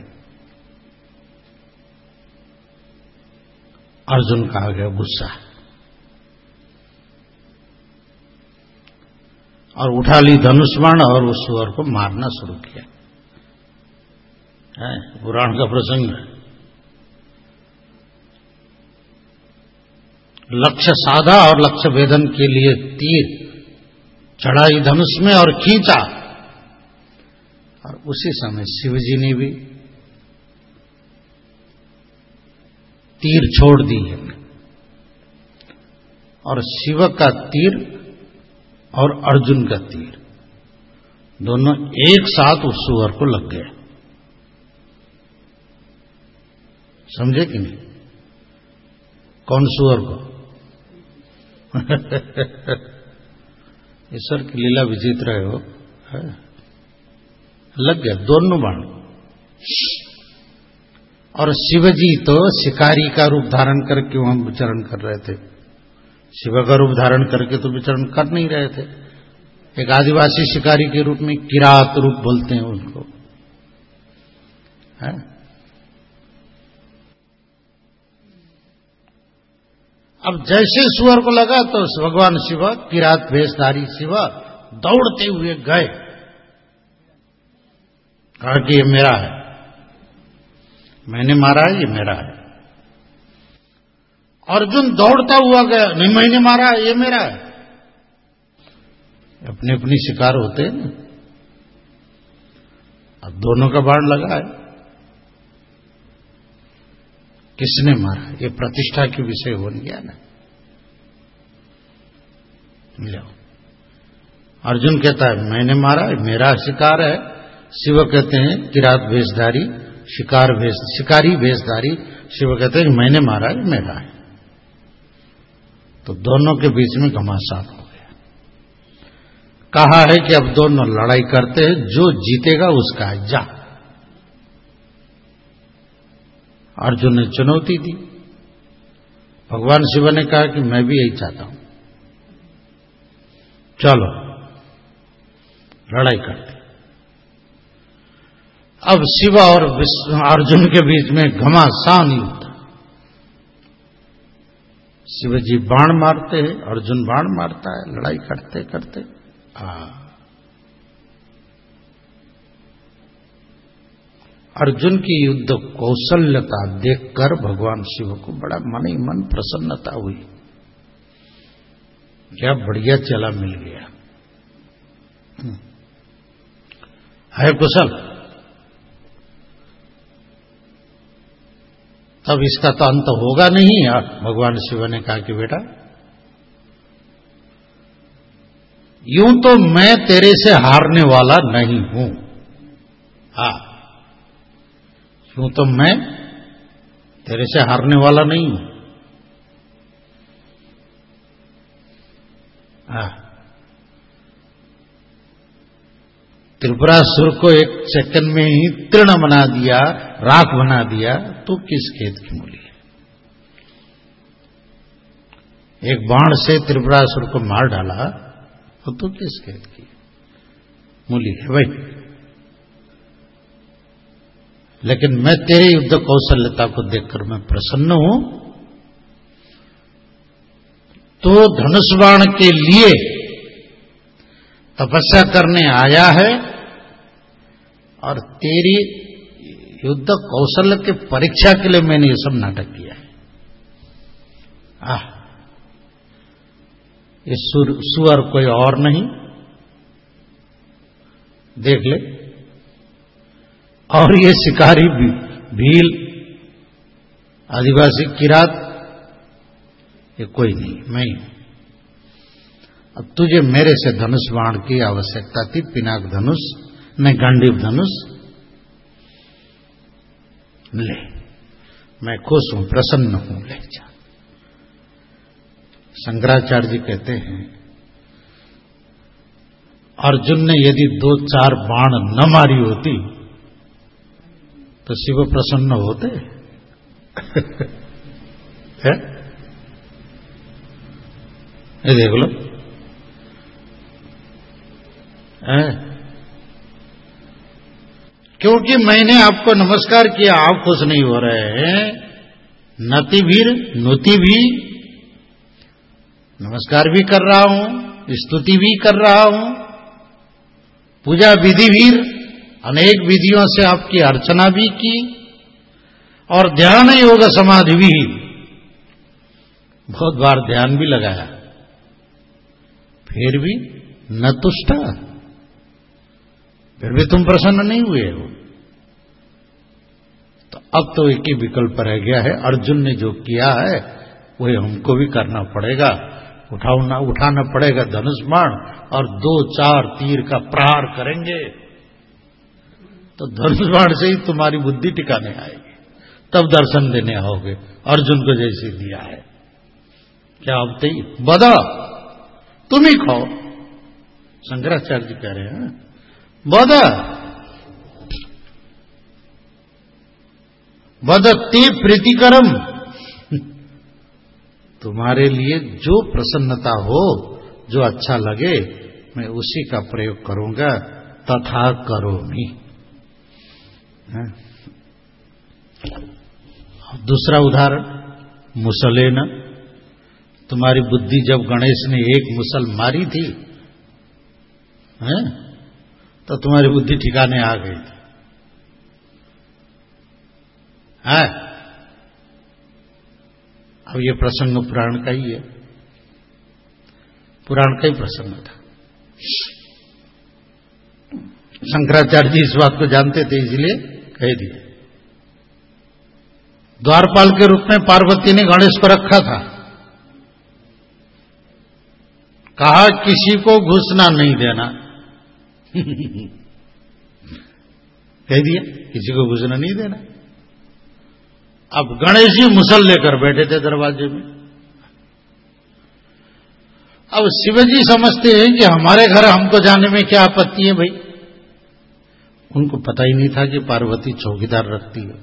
अर्जुन का आ गया गुस्सा और उठा ली धनुष बाण और उस सुअर को मारना शुरू किया। है पुराण का प्रसंग है। लक्ष्य साधा और लक्ष्य भेदन के लिए तीर चढ़ाई धनुष में और खींचा, और उसी समय शिवजी ने भी तीर छोड़ दी है, और शिव का तीर और अर्जुन का तीर दोनों एक साथ उस सुअर को लग गए। समझे कि नहीं? कौन सुअर को? ईश्वर की लीला विचित्र है वो, है? लग गया दोनों बाण। और शिवजी तो शिकारी का रूप धारण करके वहां विचरण कर रहे थे। शिव का रूप धारण करके तो विचरण कर नहीं रहे थे। एक आदिवासी शिकारी के रूप में किरात रूप बोलते हैं उनको, है? अब जैसे सुअर को लगा तो भगवान शिव, किरात भेषधारी शिव दौड़ते हुए गए, कहा कि ये मेरा है, मैंने मारा है, ये मेरा है। अर्जुन दौड़ता हुआ गया, नहीं मैंने मारा है, ये मेरा है। अपने अपनी शिकार होते हैं ना। अब दोनों का बाण लगा है, किसने मारा? ये प्रतिष्ठा के विषय हो गया ना। लो, अर्जुन कहता है मैंने मारा, मेरा शिकार है। शिव कहते हैं किरात भेषधारी, शिकार भेष शिकारी भेषधारी। शिव कहते हैं मैंने मारा है, मेरा है। तो दोनों के बीच में घमासान हो गया। कहा है कि अब दोनों लड़ाई करते हैं, जो जीतेगा उसका है, जा। अर्जुन ने चुनौती दी। भगवान शिव ने कहा कि मैं भी यही चाहता हूं, चलो लड़ाई करते। अब शिव और अर्जुन के बीच में घमासान युद्ध। शिवजी बाण मारते हैं, अर्जुन बाण मारता है, लड़ाई करते करते हाँ अर्जुन की युद्ध कौशल्यता देखकर भगवान शिव को बड़ा मन ही मन प्रसन्नता हुई। क्या बढ़िया चला मिल गया, है कुशल। तब इसका तो अंत होगा नहीं। भगवान शिव ने कहा कि बेटा यूं तो मैं तेरे से हारने वाला नहीं हूं। हाँ, यूं तो मैं तेरे से हारने वाला नहीं हूं। हाँ, त्रिपुरासुर को एक सेकंड में ही तृण बना दिया, राख बना दिया, तो किस खेत की मूली है? एक बाण से त्रिपुरासुर को मार डाला तो तो किस खेत की मूली है भाई? लेकिन मैं तेरे युद्ध कौशल्यता को देखकर मैं प्रसन्न हूं। तो धनुष बाण के लिए तपस्या करने आया है, और तेरी युद्ध कौशल्य के परीक्षा के लिए मैंने ये सब नाटक किया है। आह, ये सुअर कोई और नहीं, देख ले। और ये शिकारी भी, भील, आदिवासी किरात, ये कोई नहीं, मैं ही हूं। अब तुझे मेरे से धनुष बाण की आवश्यकता थी, पिनाक धनुष न गांडीव धनुष। ले, मैं खुश हूं, प्रसन्न हूं, ले जा। शंकराचार्य जी कहते हैं अर्जुन ने यदि दो चार बाण न मारी होती तो शिव प्रसन्न होते। है? ये देख लो। है? क्योंकि मैंने आपको नमस्कार किया, आप खुश नहीं हो रहे हैं। नति भीर नुति भी, नमस्कार भी कर रहा हूं, स्तुति भी कर रहा हूं, पूजा विधि भी, अनेक विधियों से आपकी अर्चना भी की, और ध्यान योग समाधि भी, बहुत बार ध्यान भी लगाया, फिर भी न तुष्टा, फिर भी तुम प्रसन्न नहीं हुए हो। तो अब तो एक ही विकल्प रह गया है, अर्जुन ने जो किया है वही हमको भी करना पड़ेगा। उठाना उठाना पड़ेगा धनुष बाण और दो चार तीर का प्रहार करेंगे तो धनुष बाण से ही तुम्हारी बुद्धि टिकाने आएगी, तब दर्शन देने आओगे। अर्जुन को जैसे दिया है, क्या अब ते बदा तुम ही खाओ। शंकराचार्य जी कह रहे हैं बदा बदते प्रीतिकरम, तुम्हारे लिए जो प्रसन्नता हो, जो अच्छा लगे, मैं उसी का प्रयोग करूंगा। तथा करोमि। दूसरा उदाहरण, मुसलेन। तुम्हारी बुद्धि जब गणेश ने एक मुसल मारी थी, है? तो तुम्हारी बुद्धि ठिकाने आ गई थी। है? अब ये प्रसंग पुराण का ही है, पुराण का ही प्रसंग था। शंकराचार्य जी इस बात को जानते थे, इसलिए कह दिए। द्वारपाल के रूप में पार्वती ने गणेश को रखा था, कहा किसी को घुसना नहीं देना। कह दिया किसी को घुसना नहीं देना। अब गणेश जी मुसल लेकर बैठे थे दरवाजे में। अब शिवजी समझते हैं कि हमारे घर हमको जाने में क्या आपत्ति है भाई। उनको पता ही नहीं था कि पार्वती चौकीदार रखती है।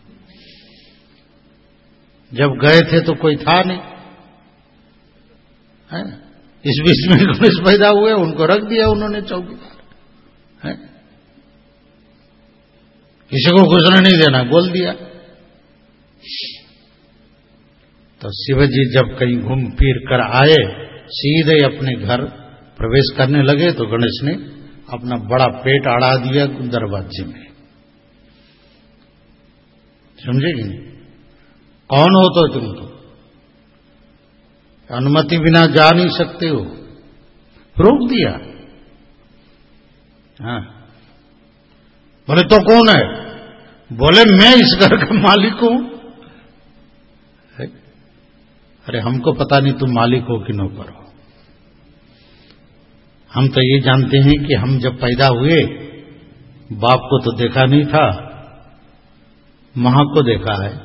जब गए थे तो कोई था नहीं, है? इस बीच में गणेश पैदा हुए, उनको रख दिया उन्होंने चौकीदार। है? किसी को घुसने नहीं देना बोल दिया। तो शिवजी जब कहीं घूम फिर कर आए, सीधे अपने घर प्रवेश करने लगे तो गणेश ने अपना बड़ा पेट अड़ा दिया दरवाजे में। समझे कि नहीं? कौन हो तो तुम तो अनुमति बिना जा नहीं सकते हो, रोक दिया। हाँ, बोले तो कौन है? बोले मैं इस घर का मालिक हूं। अरे हमको पता नहीं तुम मालिक हो कि नौकर हो। हम तो ये जानते हैं कि हम जब पैदा हुए बाप को तो देखा नहीं था, मां को देखा है।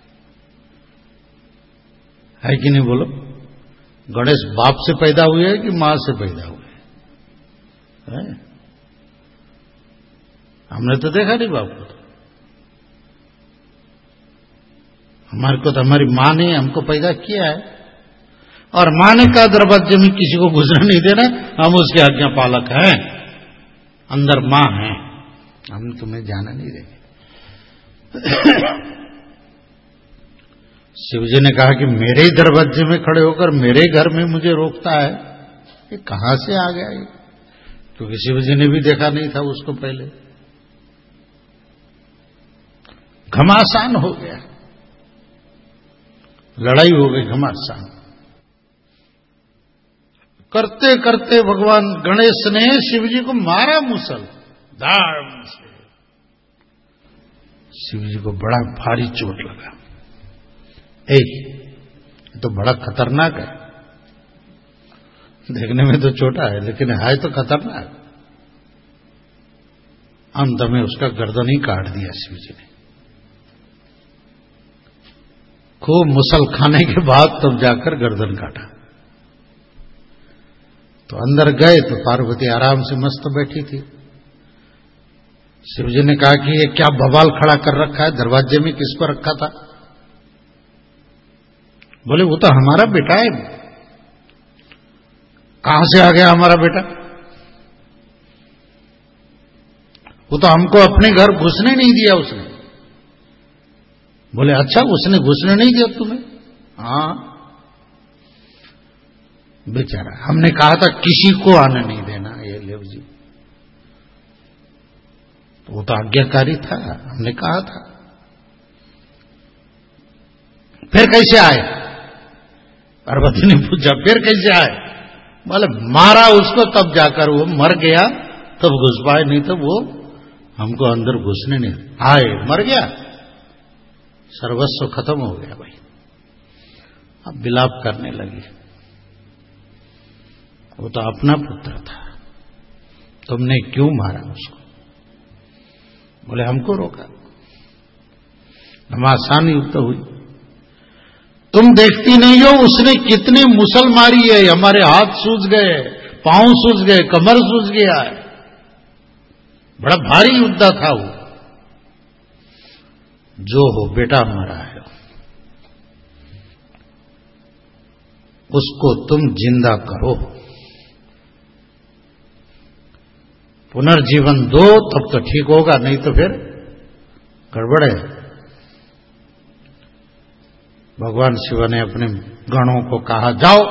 है कि नहीं बोलो? गणेश बाप से पैदा हुए हैं कि मां से पैदा हुए हैं? हमने तो देखा नहीं बाप को। तो हमारे को तो हमारी मां ने हमको पैदा किया है, और मां ने कहा दरवाजे में किसी को घुसने नहीं देना, हम उसके आज्ञा पालक हैं, अंदर मां है, हम तुम्हें जाना नहीं देंगे। शिवजी ने कहा कि मेरे ही दरवाजे में खड़े होकर मेरे घर में मुझे रोकता है, ये कहां से आ गया ये? क्योंकि शिवजी ने भी देखा नहीं था उसको पहले। घमासान हो गया, लड़ाई हो गई घमासान। करते करते भगवान गणेश ने शिवजी को मारा मुसल दाढ़ से। शिवजी को बड़ा भारी चोट लगा। ए, तो बड़ा खतरनाक है, देखने में तो छोटा है लेकिन है तो खतरनाक। अंत में उसका गर्दन ही काट दिया शिवजी ने। खूब मुसल खाने के बाद तब जाकर गर्दन काटा। तो अंदर गए तो पार्वती आराम से मस्त बैठी थी। शिवजी ने कहा कि ये क्या बवाल खड़ा कर रखा है दरवाजे में, किसको रखा था? बोले वो तो हमारा बेटा है। कहां से आ गया हमारा बेटा? वो तो हमको अपने घर घुसने नहीं दिया उसने। बोले अच्छा, उसने घुसने नहीं दिया तुम्हें? हाँ बेचारा, हमने कहा था किसी को आने नहीं देना ये लेव जी, तो वो तो आज्ञाकारी था, हमने कहा था। फिर कैसे आए? पार्वती ने पूछा फिर कैसे आए? बोले मारा उसको तब जाकर वो मर गया, तब घुस पाए, नहीं तो वो हमको अंदर घुसने नहीं आए। मर गया, सर्वस्व खत्म हो गया भाई। अब विलाप करने लगी, वो तो अपना पुत्र था, तुमने क्यों मारा उसको? बोले हमको रोका, घमासान युक्त हुई। तुम देखती नहीं हो उसने कितने मुसल मारी है, हमारे हाथ सूज गए, पांव सूज गए, कमर सूज गया है, बड़ा भारी युद्ध था वो। जो हो बेटा मरा है, उसको तुम जिंदा करो, पुनर्जीवन दो, तब तो ठीक होगा, नहीं तो फिर गड़बड़ है। भगवान शिव ने अपने गणों को कहा जाओ,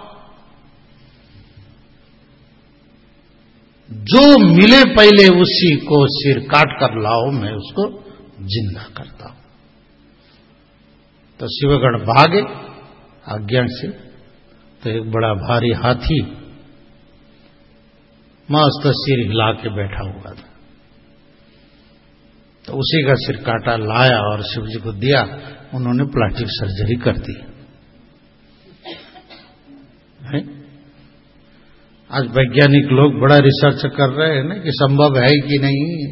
जो मिले पहले उसी को सिर काट कर लाओ, मैं उसको जिंदा करता हूं। तो शिवगण भागे आज्ञा से, तो एक बड़ा भारी हाथी मस्त सिर हिला के बैठा हुआ था, तो उसी का सिर काटा लाया और शिव जी को दिया। उन्होंने प्लास्टिक सर्जरी कर दी है? आज वैज्ञानिक लोग बड़ा रिसर्च कर रहे हैं ना कि संभव है कि नहीं।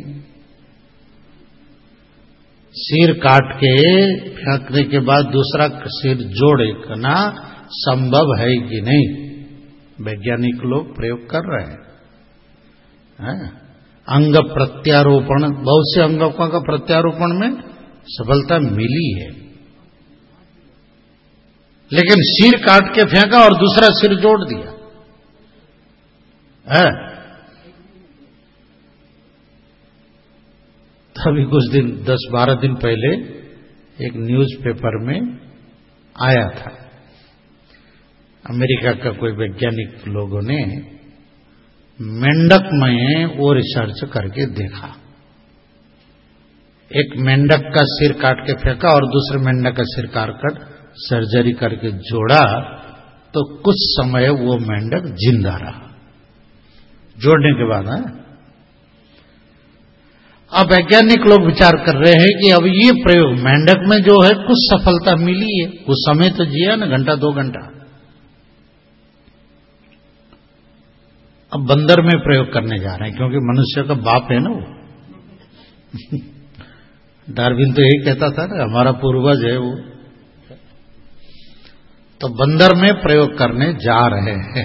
सिर काट के फेंकने के बाद दूसरा सिर जोड़ना संभव है कि नहीं, वैज्ञानिक लोग प्रयोग कर रहे हैं। है? अंग प्रत्यारोपण, बहुत से अंगों का प्रत्यारोपण में सफलता मिली है, लेकिन सिर काट के फेंका और दूसरा सिर जोड़ दिया है। तभी कुछ दिन, दस बारह दिन पहले एक न्यूज़पेपर में आया था, अमेरिका का कोई वैज्ञानिक लोगों ने मेंढक में वो रिसर्च करके देखा। एक मेंढक का सिर काट के फेंका और दूसरे मेंढक का सिर काट कर सर्जरी करके जोड़ा, तो कुछ समय वो मेंढक जिंदा रहा जोड़ने के बाद। है? अब वैज्ञानिक लोग विचार कर रहे हैं कि अब ये प्रयोग मेंढक में जो है कुछ सफलता मिली है, कुछ समय तो जिया ना, घंटा दो घंटा। अब बंदर में प्रयोग करने जा रहे हैं, क्योंकि मनुष्य का बाप है ना वो। डार्विन तो यही कहता था ना, हमारा पूर्वज है वो। तो बंदर में प्रयोग करने जा रहे हैं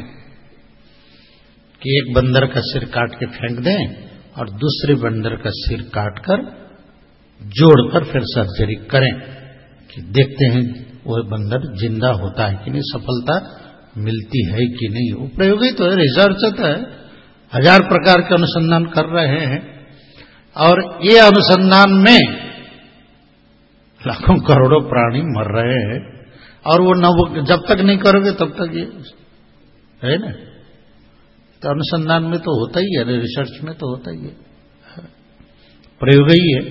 कि एक बंदर का सिर काट के फेंक दें और दूसरे बंदर का सिर काटकर जोड़कर फिर सर्जरी करें, कि देखते हैं वो बंदर जिंदा होता है कि नहीं, सफलता मिलती है कि नहीं। वो प्रयोग ही तो है, रिसर्च तो है, हजार प्रकार के अनुसंधान कर रहे हैं, और ये अनुसंधान में लाखों करोड़ों प्राणी मर रहे हैं, और वो न, जब तक नहीं करोगे तब तक ये है ना। तो अनुसंधान में तो होता ही है, रिसर्च में तो होता ही है, प्रयोग ही है।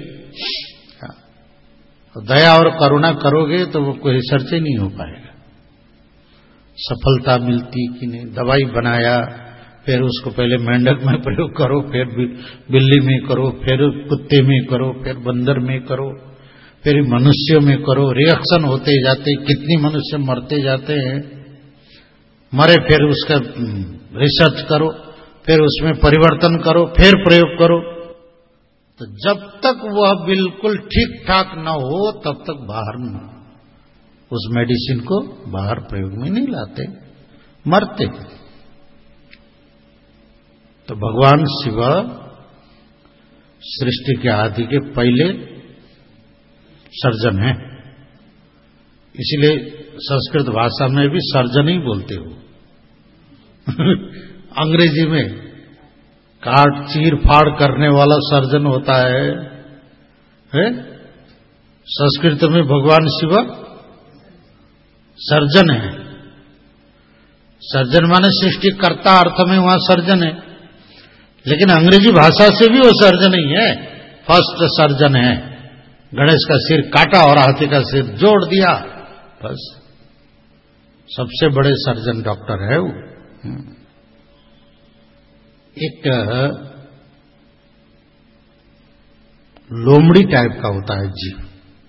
दया और करुणा करोगे तो वो कोई रिसर्च ही नहीं हो पाएगा। सफलता मिलती कि नहीं, दवाई बनाया, फिर उसको पहले मेंढक में प्रयोग करो, फिर बिल्ली में करो, फिर कुत्ते में करो, फिर बंदर में करो, फिर मनुष्य में करो, रिएक्शन होते जाते, कितनी मनुष्य मरते जाते हैं, मरे फिर उसका रिसर्च करो, फिर उसमें परिवर्तन करो, फिर प्रयोग करो। तो जब तक वह बिल्कुल ठीक ठाक न हो तब तक बाहर न, उस मेडिसिन को बाहर प्रयोग में नहीं लाते, मरते। तो भगवान शिव सृष्टि के आदि के पहले सर्जन हैं। इसलिए संस्कृत भाषा में भी सर्जन ही बोलते हो। अंग्रेजी में काट चीर फाड़ करने वाला सर्जन होता है, है? संस्कृत में भगवान शिव सर्जन है। सर्जन माने सृष्टिकर्ता अर्थ में वहां सर्जन है, लेकिन अंग्रेजी भाषा से भी वो सर्जन ही है, फर्स्ट सर्जन है। गणेश का सिर काटा और हाथी का सिर जोड़ दिया, बस सबसे बड़े सर्जन डॉक्टर है वो। एक लोमड़ी टाइप का होता है जीव।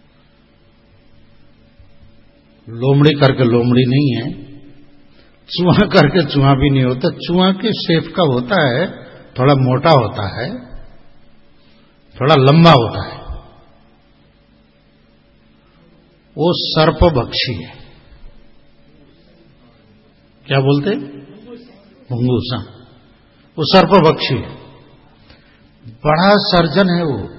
लोमड़ी करके लोमड़ी नहीं है, चूहा करके चूहा भी नहीं होता। चूहा के शेप का होता है, थोड़ा मोटा होता है, थोड़ा लंबा होता है। वो सर्पभक्षी है। क्या बोलते? मुंगूसा। वो सर्पभक्षी है, बड़ा सर्जन है वो।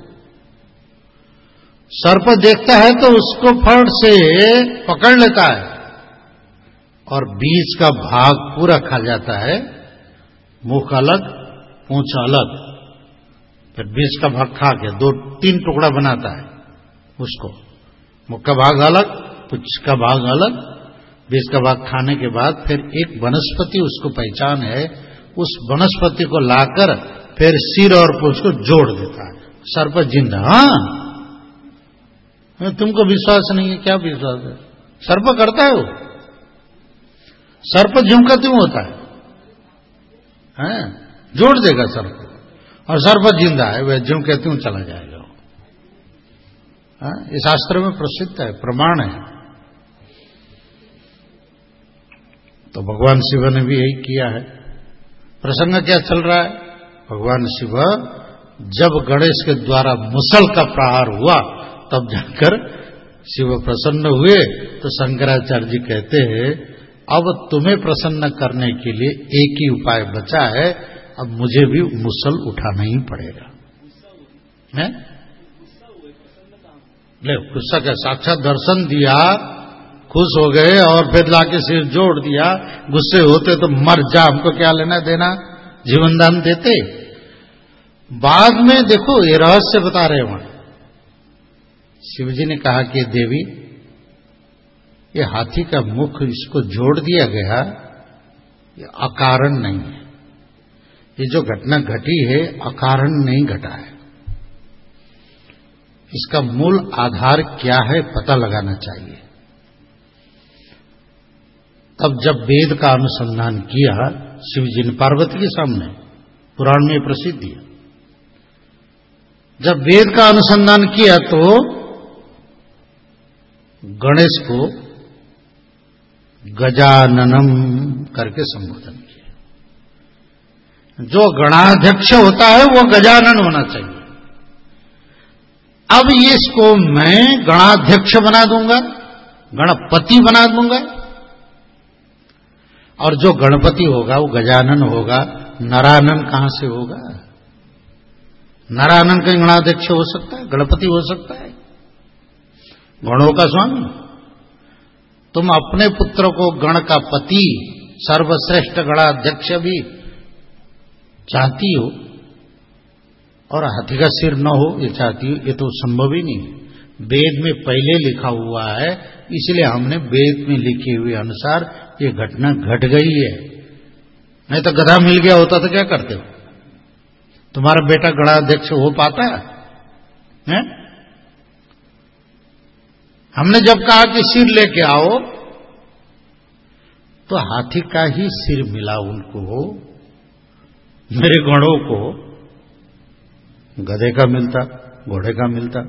सर्प देखता है तो उसको फट से पकड़ लेता है और बीच का भाग पूरा खा जाता है। मुख अलग, पूंछ अलग, फिर बीच का भाग खा के दो तीन टुकड़ा बनाता है उसको। मुख का भाग अलग, पूंछ का भाग अलग, बीच का भाग खाने के बाद फिर एक वनस्पति उसको पहचान है, उस वनस्पति को लाकर फिर सिर और पूंछ को जोड़ देता है। सर्प जिंदा। हाँ, तुमको विश्वास नहीं है? क्या विश्वास है? सर्प करता है वो। सर्प ज्यों का त्यों होता है, है? जोड़ देगा सर्प, और सर्प जिंदा है, वह ज्यों के त्यों चला जाएगा। ये शास्त्र में प्रसिद्ध है, प्रमाण है। तो भगवान शिव ने भी यही किया है। प्रसंग क्या चल रहा है? भगवान शिव जब गणेश के द्वारा मुसल का प्रहार हुआ तब जाकर शिव प्रसन्न हुए। तो शंकराचार्य जी कहते हैं अब तुम्हें प्रसन्न करने के लिए एक ही उपाय बचा है, अब मुझे भी मुसल उठाना ही पड़ेगा। है? ले गुस्सा का साक्षात दर्शन दिया, खुश हो गए और फिर लाके सिर जोड़ दिया। गुस्से होते तो मर जा, हमको क्या लेना देना, जीवन दान देते। बाद में देखो ये रहस्य बता रहे वहां शिवजी ने कहा कि देवी ये हाथी का मुख इसको जोड़ दिया गया, ये अकारण नहीं है। ये जो घटना घटी है अकारण नहीं घटा है, इसका मूल आधार क्या है पता लगाना चाहिए। तब जब वेद का अनुसंधान किया शिवजी ने पार्वती के सामने, पुराण में प्रसिद्ध है, जब वेद का अनुसंधान किया तो गणेश को गजाननम करके संबोधन किया। जो गणाध्यक्ष होता है वो गजानन होना चाहिए। अब इसको मैं गणाध्यक्ष बना दूंगा, गणपति बना दूंगा, और जो गणपति होगा वो गजानन होगा। नरानन कहां से होगा? नरानन कहीं गणाध्यक्ष हो सकता है? गणपति हो सकता है? गणों का स्वामी। तुम अपने पुत्र को गण का पति, सर्वश्रेष्ठ गणाध्यक्ष भी चाहती हो, और हाथी का सिर न हो ये चाहती हो, ये तो संभव ही नहीं है। वेद में पहले लिखा हुआ है, इसलिए हमने वेद में लिखे हुए अनुसार ये घटना घट गई है। नहीं तो गधा मिल गया होता तो क्या करते हो? तुम्हारा बेटा गणाध्यक्ष हो पाता है, है? हमने जब कहा कि सिर लेके आओ तो हाथी का ही सिर मिला उनको, मेरे गणों को गधे का मिलता, घोड़े का मिलता।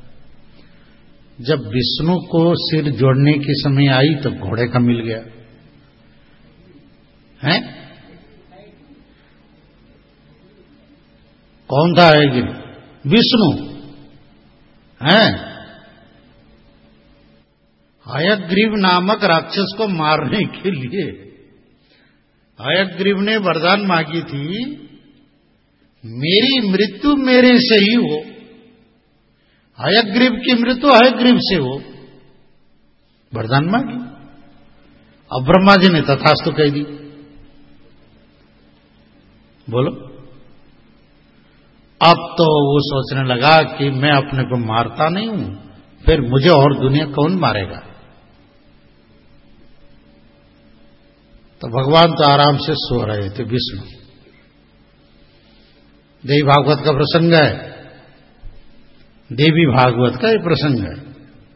जब विष्णु को सिर जोड़ने की समय आई तो घोड़े का मिल गया है। कौन था आएगी? विष्णु है। हयग्रीव नामक राक्षस को मारने के लिए हयग्रीव ने वरदान मांगी थी मेरी मृत्यु मेरे से ही हो, हयग्रीव की मृत्यु हयग्रीव से हो, वरदान मांगी। अब ब्रह्मा जी ने तथास्तु कह दी। बोलो, अब तो वो सोचने लगा कि मैं अपने को मारता नहीं हूं, फिर मुझे और दुनिया कौन मारेगा। तो भगवान तो आराम से सो रहे थे, विष्णु। देवी भागवत का प्रसंग है, देवी भागवत का ये प्रसंग है।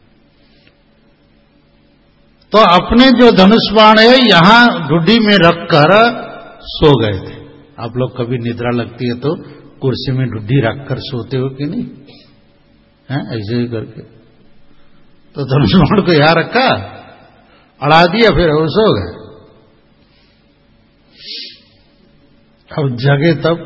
तो अपने जो धनुष बाण है यहां ढूंढी में रखकर सो गए थे। आप लोग कभी निद्रा लगती है तो कुर्सी में ढूंढी रखकर सोते हो कि नहीं? हैं, ऐसे ही करके। तो धनुष बाण को यहां रखा, अड़ा दिया, फिर वो सो गए। अब जगे तब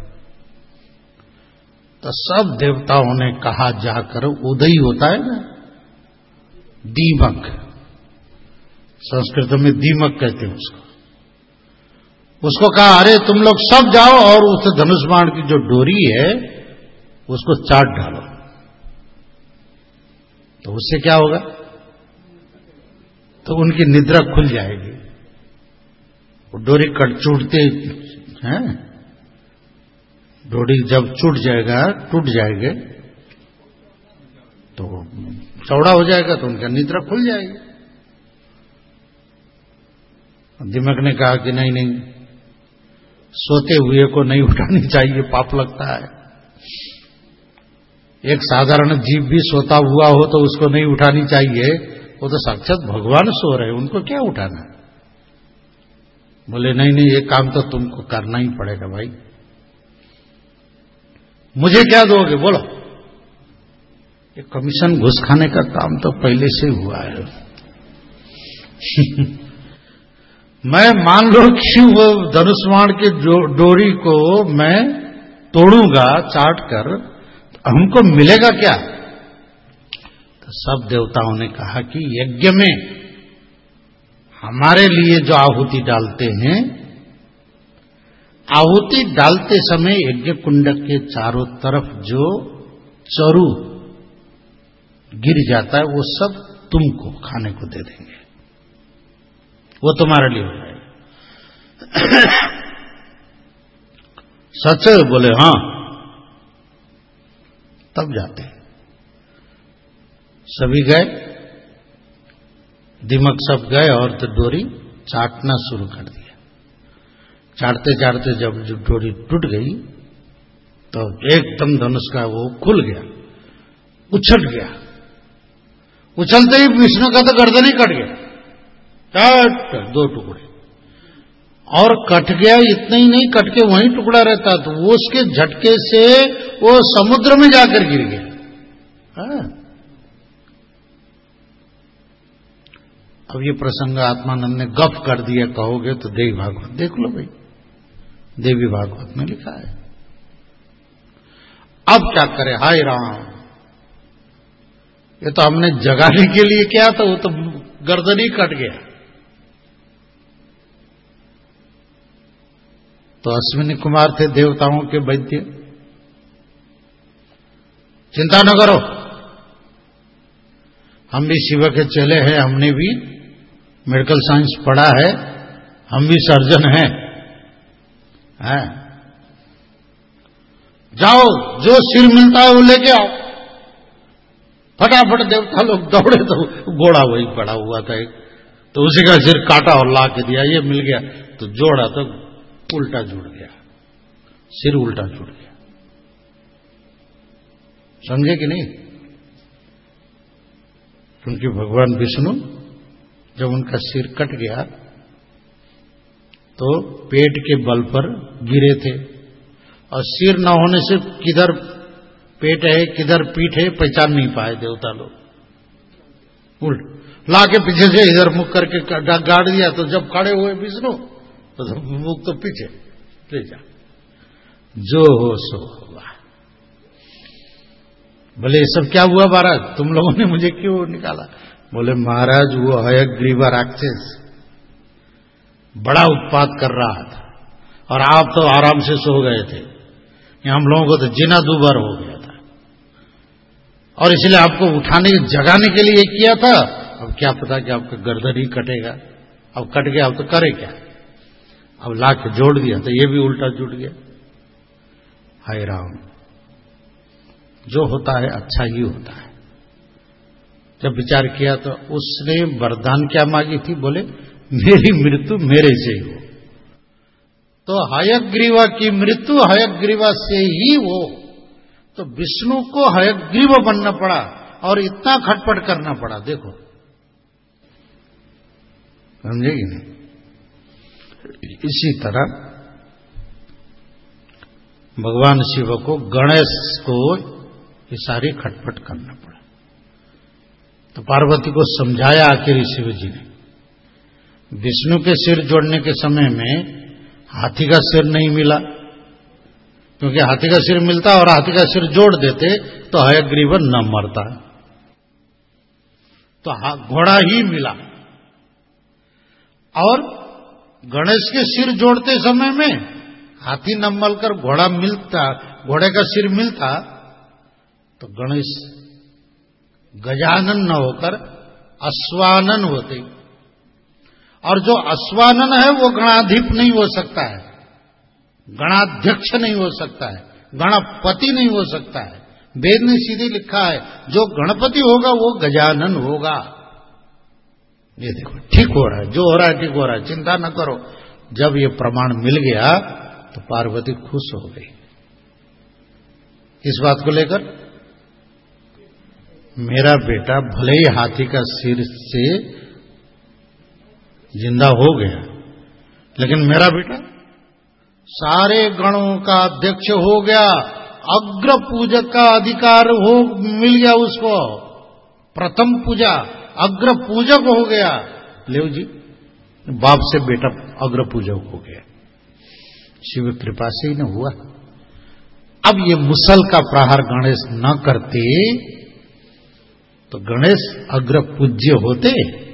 तो सब देवताओं ने कहा जाकर, उदय होता है ना, दीमक, संस्कृत में दीमक कहते हैं उसको। उसको कहा, अरे तुम लोग सब जाओ और उस धनुष बाण की जो डोरी है उसको चाट डालो। तो उससे क्या होगा? तो उनकी निद्रा खुल जाएगी। वो डोरी कट छूटते हैं, डोरी जब छूट जाएगा, टूट जाएंगे तो चौड़ा हो जाएगा, तो उनका निद्रा खुल जाएगी। दिमाग ने कहा कि नहीं नहीं, सोते हुए को नहीं उठानी चाहिए, पाप लगता है। एक साधारण जीव भी सोता हुआ हो तो उसको नहीं उठानी चाहिए, वो तो साक्षात भगवान सो रहे, उनको क्या उठाना। बोले नहीं नहीं, ये काम तो तुमको करना ही पड़ेगा भाई। मुझे क्या दोगे बोलो? ये कमीशन घुस खाने का काम तो पहले से हुआ है। मैं मान लो कि वो धनुष बाण के डोरी को मैं तोड़ूंगा चाट कर, हमको मिलेगा क्या? तो सब देवताओं ने कहा कि यज्ञ में हमारे लिए जो आहुति डालते हैं, आहुति डालते समय यज्ञ कुंड के चारों तरफ जो चरु गिर जाता है वो सब तुमको खाने को दे देंगे, वो तुम्हारे लिए हो जाएगा। सच बोले हां। तब जाते सभी गए, दिमक सब गए और तो डोरी चाटना शुरू कर दिया। चाटते चाटते जब जो डोरी टूट गई तो एकदम धनुष का वो खुल गया, उछल गया। उछलते ही विष्णु का तो गर्दन ही कट गया, कट दो टुकड़े। और कट गया, इतना ही नहीं, कट के वहीं टुकड़ा रहता, तो वो उसके झटके से वो समुद्र में जाकर गिर गया। हाँ। अब ये प्रसंग आत्मानंद ने गप कर दिया कहोगे तो देवी भागवत देख लो भाई, देवी भागवत में लिखा है। अब क्या करे, हाय राम, ये तो हमने जगाने के लिए किया था, वो तो गर्दन ही कट गया। तो अश्विनी कुमार थे देवताओं के वैद्य, चिंता न करो, हम भी शिव के चेले हैं, हमने भी मेडिकल साइंस पढ़ा है, हम भी सर्जन हैं, हैं? जाओ, जो सिर मिलता है वो लेके आओ। फटाफट देवता लोग दौड़े तो घोड़ा वही पड़ा हुआ था एक, तो उसी का सिर काटा और ला के दिया, ये मिल गया। तो जोड़ा तो उल्टा जुड़ गया, सिर उल्टा जुड़ गया। समझे कि नहीं? क्योंकि भगवान विष्णु जब उनका सिर कट गया तो पेट के बल पर गिरे थे, और सिर न होने से किधर पेट है किधर पीठ है पहचान नहीं पाए देवता लोग। उल्ट ला के पीछे से इधर मुख करके गाड़ दिया, तो जब खड़े हुए विष्णु तो मुख तो पीछे ले जा, जो हो सो होगा। बोले ये सब क्या हुआ महाराज, तुम लोगों ने मुझे क्यों निकाला? बोले महाराज वो हयग्रीव राक्षस बड़ा उत्पात कर रहा था और आप तो आराम से सो गए थे, हम लोगों को तो जीना दूभर हो गया था, और इसलिए आपको उठाने जगाने के लिए किया था। अब क्या पता कि आपका गर्दन ही कटेगा, अब कट गया, अब तो करे क्या, अब ला के जोड़ दिया तो ये भी उल्टा जुट गया। हाय राम, जो होता है अच्छा ही होता है। जब विचार किया तो उसने वरदान क्या मांगी थी, बोले मेरी मृत्यु मेरे से ही हो। तो हयग्रीवा की मृत्यु हयग्रीवा से ही हो, तो विष्णु को हयग्रीव बनना पड़ा और इतना खटपट करना पड़ा। देखो, समझेगी नहीं। इसी तरह भगवान शिव को, गणेश को ये सारी खटपट करना पड़ा। तो पार्वती को समझाया आखिर शिव जी ने। विष्णु के सिर जोड़ने के समय में हाथी का सिर नहीं मिला, क्योंकि हाथी का सिर मिलता और हाथी का सिर जोड़ देते तो हयग्रीव न मरता, तो घोड़ा ही मिला। और गणेश के सिर जोड़ते समय में हाथी न मलकर घोड़ा मिलता, घोड़े का सिर मिलता, तो गणेश गजानन न होकर अश्वानन होते। और जो अश्वानन है वो गणाधिप नहीं हो सकता है, गणाध्यक्ष नहीं हो सकता है, गणपति नहीं हो सकता है। वेद ने सीधे लिखा है जो गणपति होगा वो गजानन होगा। ये देखो, ठीक हो रहा है, जो हो रहा है ठीक हो रहा है, चिंता न करो। जब ये प्रमाण मिल गया तो पार्वती खुश हो गई। इस बात को लेकर, मेरा बेटा भले ही हाथी का सिर से जिंदा हो गया, लेकिन मेरा बेटा सारे गणों का अध्यक्ष हो गया, अग्र पूजक का अधिकार हो मिल गया उसको, प्रथम पूजा अग्र पूजक हो गया। लेव जी, बाप से बेटा अग्र पूजक हो गया, शिव कृपा से ही न हुआ। अब ये मुसल का प्रहार गणेश न करते तो गणेश अग्र पूज्य होते,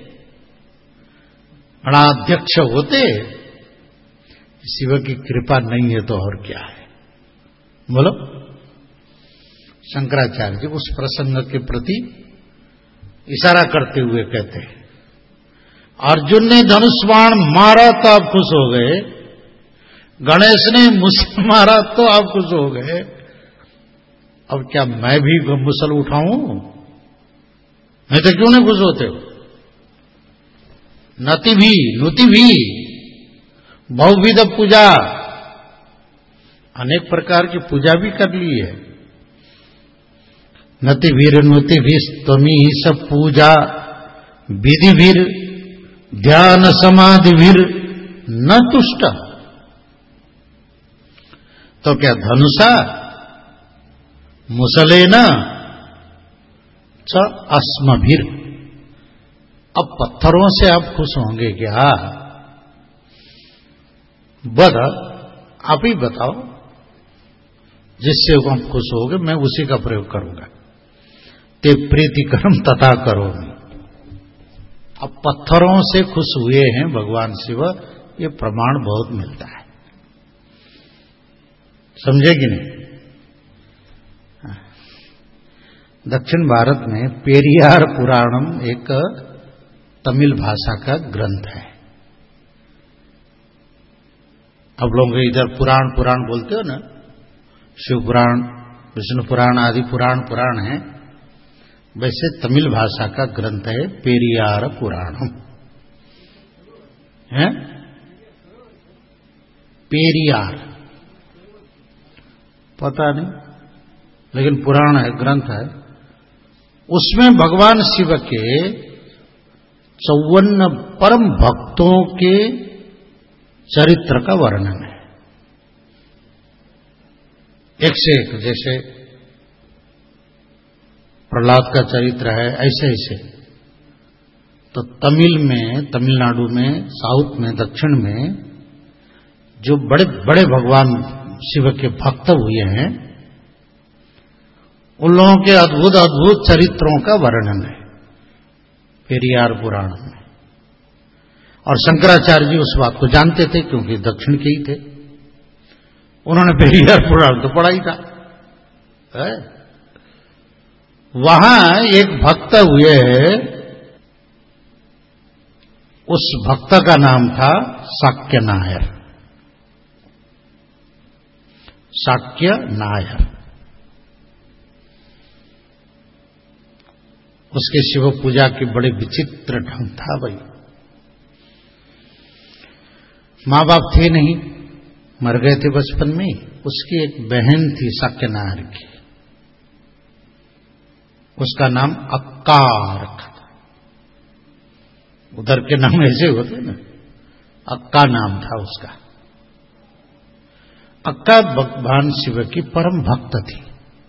गणाध्यक्ष होते। शिव की कृपा नहीं है तो और क्या है, बोलो। शंकराचार्य जी उस प्रसंग के प्रति इशारा करते हुए कहते हैं, अर्जुन ने धनुष बाण मारा तो आप खुश हो गए, गणेश ने मुसल मारा तो आप खुश हो गए, अब क्या मैं भी मुसल उठाऊं? नहीं तो क्यों नहीं खुश होते हो? नति भी नुति भी बहुविध पूजा, अनेक प्रकार की पूजा भी कर ली है। नति वीर नुति भी स्तमी सब पूजा, विधि वीर ध्यान समाधि वीर न तुष्ट। तो क्या धनुषा मुसलेना च अस्मभीर, अब पत्थरों से आप खुश होंगे क्या? बद आप ही बताओ, जिससे आप खुश होगे मैं उसी का प्रयोग करूंगा। ते प्रीतिकरम तथा करो। अब पत्थरों से खुश हुए हैं भगवान शिव, ये प्रमाण बहुत मिलता है, समझे कि नहीं? दक्षिण भारत में पेरियार पुराणम एक तमिल भाषा का ग्रंथ है। अब लोग इधर पुराण पुराण बोलते हो ना, शिव पुराण, विष्णु पुराण आदि पुराण पुराण है, वैसे तमिल भाषा का ग्रंथ है पेरियार पुराणम है। पेरियार पता नहीं, लेकिन पुराण है, ग्रंथ है। उसमें भगवान शिव के चौवन परम भक्तों के चरित्र का वर्णन है, एक से एक। जैसे प्रहलाद का चरित्र है, ऐसे ऐसे। तो तमिल में, तमिलनाडु में, साउथ में, दक्षिण में जो बड़े बड़े भगवान शिव के भक्त हुए हैं, उन लोगों के अद्भुत अद्भुत चरित्रों का वर्णन है पेरियार पुराण में। और शंकराचार्य जी उस बात को जानते थे, क्योंकि दक्षिण के ही थे। उन्होंने पेरियार पुराण तो पढ़ा ही था। है? वहां एक भक्त हुए, उस भक्त का नाम था शाक्य नायर। शाक्य नायर उसके शिव पूजा की बड़े विचित्र ढंग था भाई। मां बाप थे नहीं, मर गए थे बचपन में। उसकी एक बहन थी शाक्य नायर की, उसका नाम अक्का रखा था। उधर के नाम ऐसे होते ना, अक्का नाम था उसका। अक्का भगवान शिव की परम भक्त थी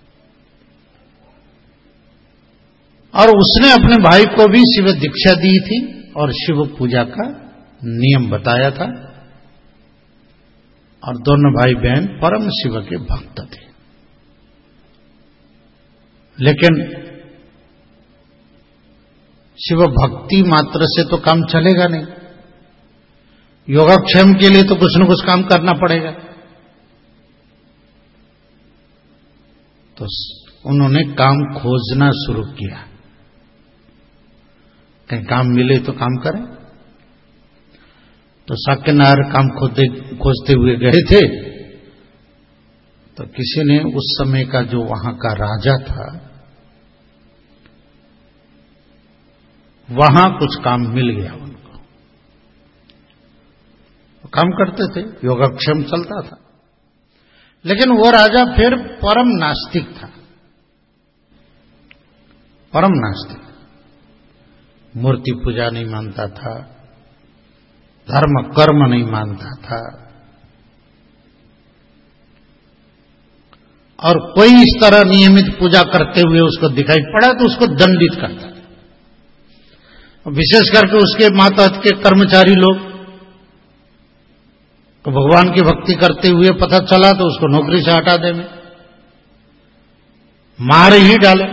और उसने अपने भाई को भी शिव दीक्षा दी थी और शिव पूजा का नियम बताया था और दोनों भाई बहन परम शिव के भक्त थे। लेकिन शिव भक्ति मात्र से तो काम चलेगा नहीं, योगक्षेम के लिए तो कुछ न कुछ काम करना पड़ेगा। तो उन्होंने काम खोजना शुरू किया, कहीं काम मिले तो काम करें। तो शाक्य नायर काम खोजते खोजते हुए गए थे, तो किसी ने उस समय का जो वहां का राजा था, वहां कुछ काम मिल गया उनको। वो काम करते थे, योगक्षेम चलता था। लेकिन वो राजा फिर परम नास्तिक था, परम नास्तिक। मूर्ति पूजा नहीं मानता था, धर्म कर्म नहीं मानता था, और कोई इस तरह नियमित पूजा करते हुए उसको दिखाई पड़ा तो उसको दंडित करता था। विशेष करके उसके मातहत के कर्मचारी लोग तो भगवान की भक्ति करते हुए पता चला तो उसको नौकरी से हटा दे, में मार ही डाले।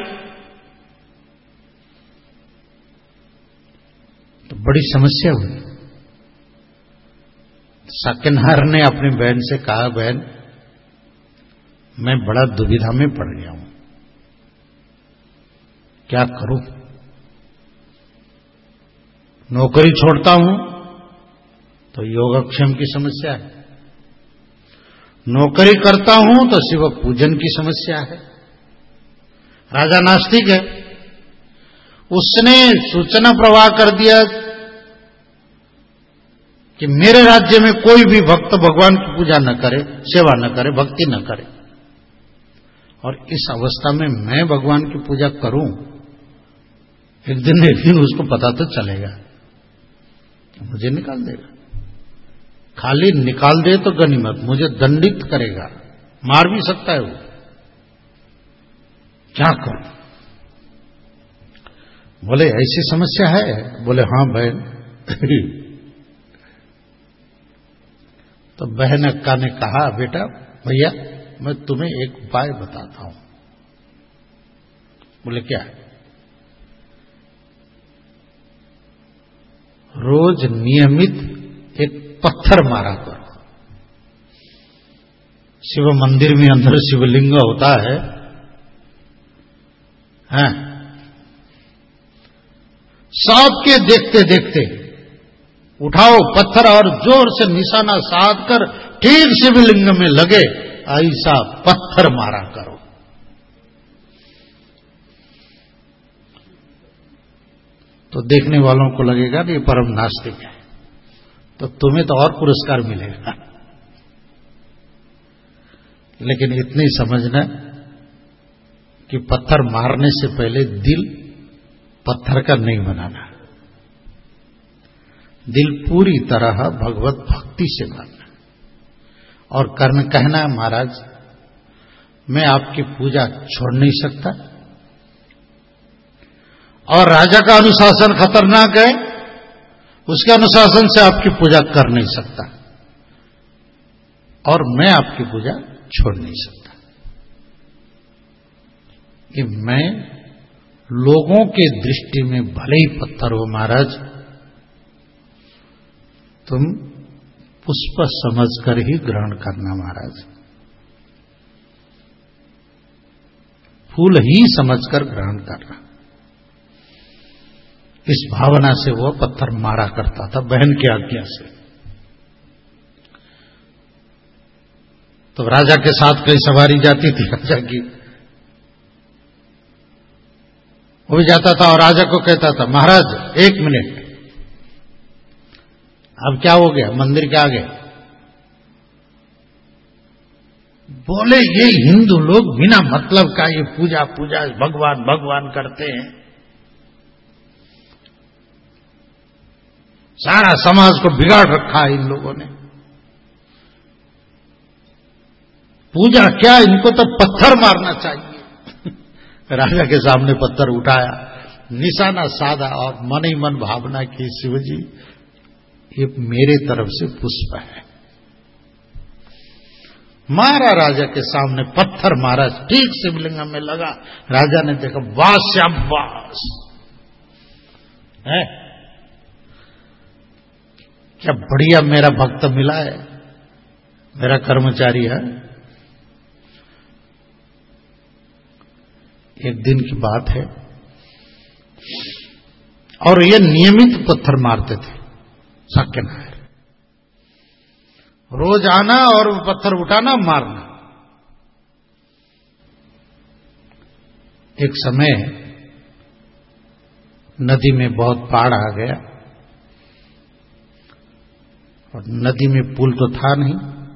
तो बड़ी समस्या हुई। शाक्य नायर ने अपनी बहन से कहा, बहन मैं बड़ा दुविधा में पड़ गया हूं, क्या करूं? नौकरी छोड़ता हूं तो योगक्षेम की समस्या है, नौकरी करता हूं तो शिव पूजन की समस्या है। राजा नास्तिक है, उसने सूचना प्रवाह कर दिया कि मेरे राज्य में कोई भी भक्त भगवान की पूजा न करे, सेवा न करे, भक्ति न करे। और इस अवस्था में मैं भगवान की पूजा करूं, एक दिन एक दिन उसको पता तो चलेगा, मुझे निकाल देगा। खाली निकाल दे तो गनीमत, मुझे दंडित करेगा, मार भी सकता है वो। क्या करूं? बोले ऐसी समस्या है? बोले हां बहन। तो बहन अक्का ने कहा, बेटा भैया मैं तुम्हें एक उपाय बताता हूं। बोले क्या? रोज नियमित एक पत्थर मारा करो। शिव मंदिर में अंदर शिवलिंग होता है, हैं? सबके देखते देखते उठाओ पत्थर और जोर से निशाना साध कर ठीक शिवलिंग में लगे, ऐसा पत्थर मारा करो। तो देखने वालों को लगेगा कि ये परम नास्तिक है, तो तुम्हें तो और पुरस्कार मिलेगा। लेकिन इतनी समझना कि पत्थर मारने से पहले दिल पत्थर का नहीं बनाना, दिल पूरी तरह भगवत भक्ति से मानना और कर्म कहना, महाराज मैं आपकी पूजा छोड़ नहीं सकता और राजा का अनुशासन खतरनाक है, उसके अनुशासन से आपकी पूजा कर नहीं सकता और मैं आपकी पूजा छोड़ नहीं सकता। कि मैं लोगों के दृष्टि में भले ही पत्थर हो महाराज, तुम पुष्प समझकर ही ग्रहण करना महाराज। फूल ही समझकर ग्रहण करना। इस भावना से वह पत्थर मारा करता था बहन की आज्ञा से। तो राजा के साथ कई सवारी जाती थी राजा की, वो भी जाता था और राजा को कहता था महाराज एक मिनट, अब क्या हो गया, मंदिर के आगे। बोले ये हिंदू लोग बिना मतलब का ये पूजा पूजा भगवान भगवान करते हैं, सारा समाज को बिगाड़ रखा है इन लोगों ने। पूजा क्या, इनको तो पत्थर मारना चाहिए। राजा के सामने पत्थर उठाया, निशाना साधा और मन ही मन भावना की शिवजी ये मेरे तरफ से पुष्प है। मारा, राजा के सामने पत्थर मारा, ठीक शिवलिंग में लगा। राजा ने देखा, वाह शाबाश है, क्या बढ़िया मेरा भक्त मिला है, मेरा कर्मचारी है। एक दिन की बात है और ये नियमित पत्थर मारते थे शाक्य नारायण, रोज आना और पत्थर उठाना मारना। एक समय नदी में बहुत बाढ़ आ गया और नदी में पुल तो था नहीं,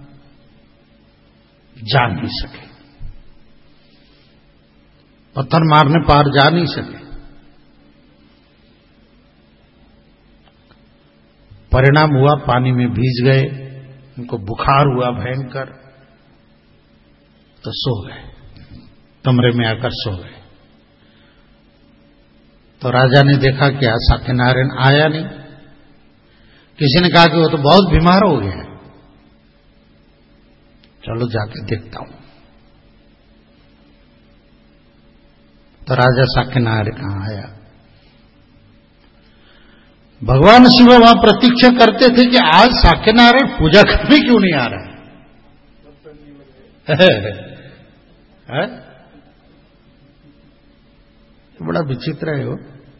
जा नहीं सके, पत्थर मारने पार जा नहीं सके। परिणाम हुआ पानी में भीज गए, उनको बुखार हुआ भयंकर, तो सो गए, कमरे में आकर सो गए। तो राजा ने देखा क्या शाक्य नारायण आया नहीं। किसी ने कहा कि वो तो बहुत बीमार हो गया है, चलो जाके देखता हूं। तो राजा शाक्य नारायण कहां आया। भगवान शिव वहां प्रतीक्षा करते थे कि आज शाक्य नारायण पूजा करने क्यों नहीं आ रहा है, है? बड़ा विचित्र है वो।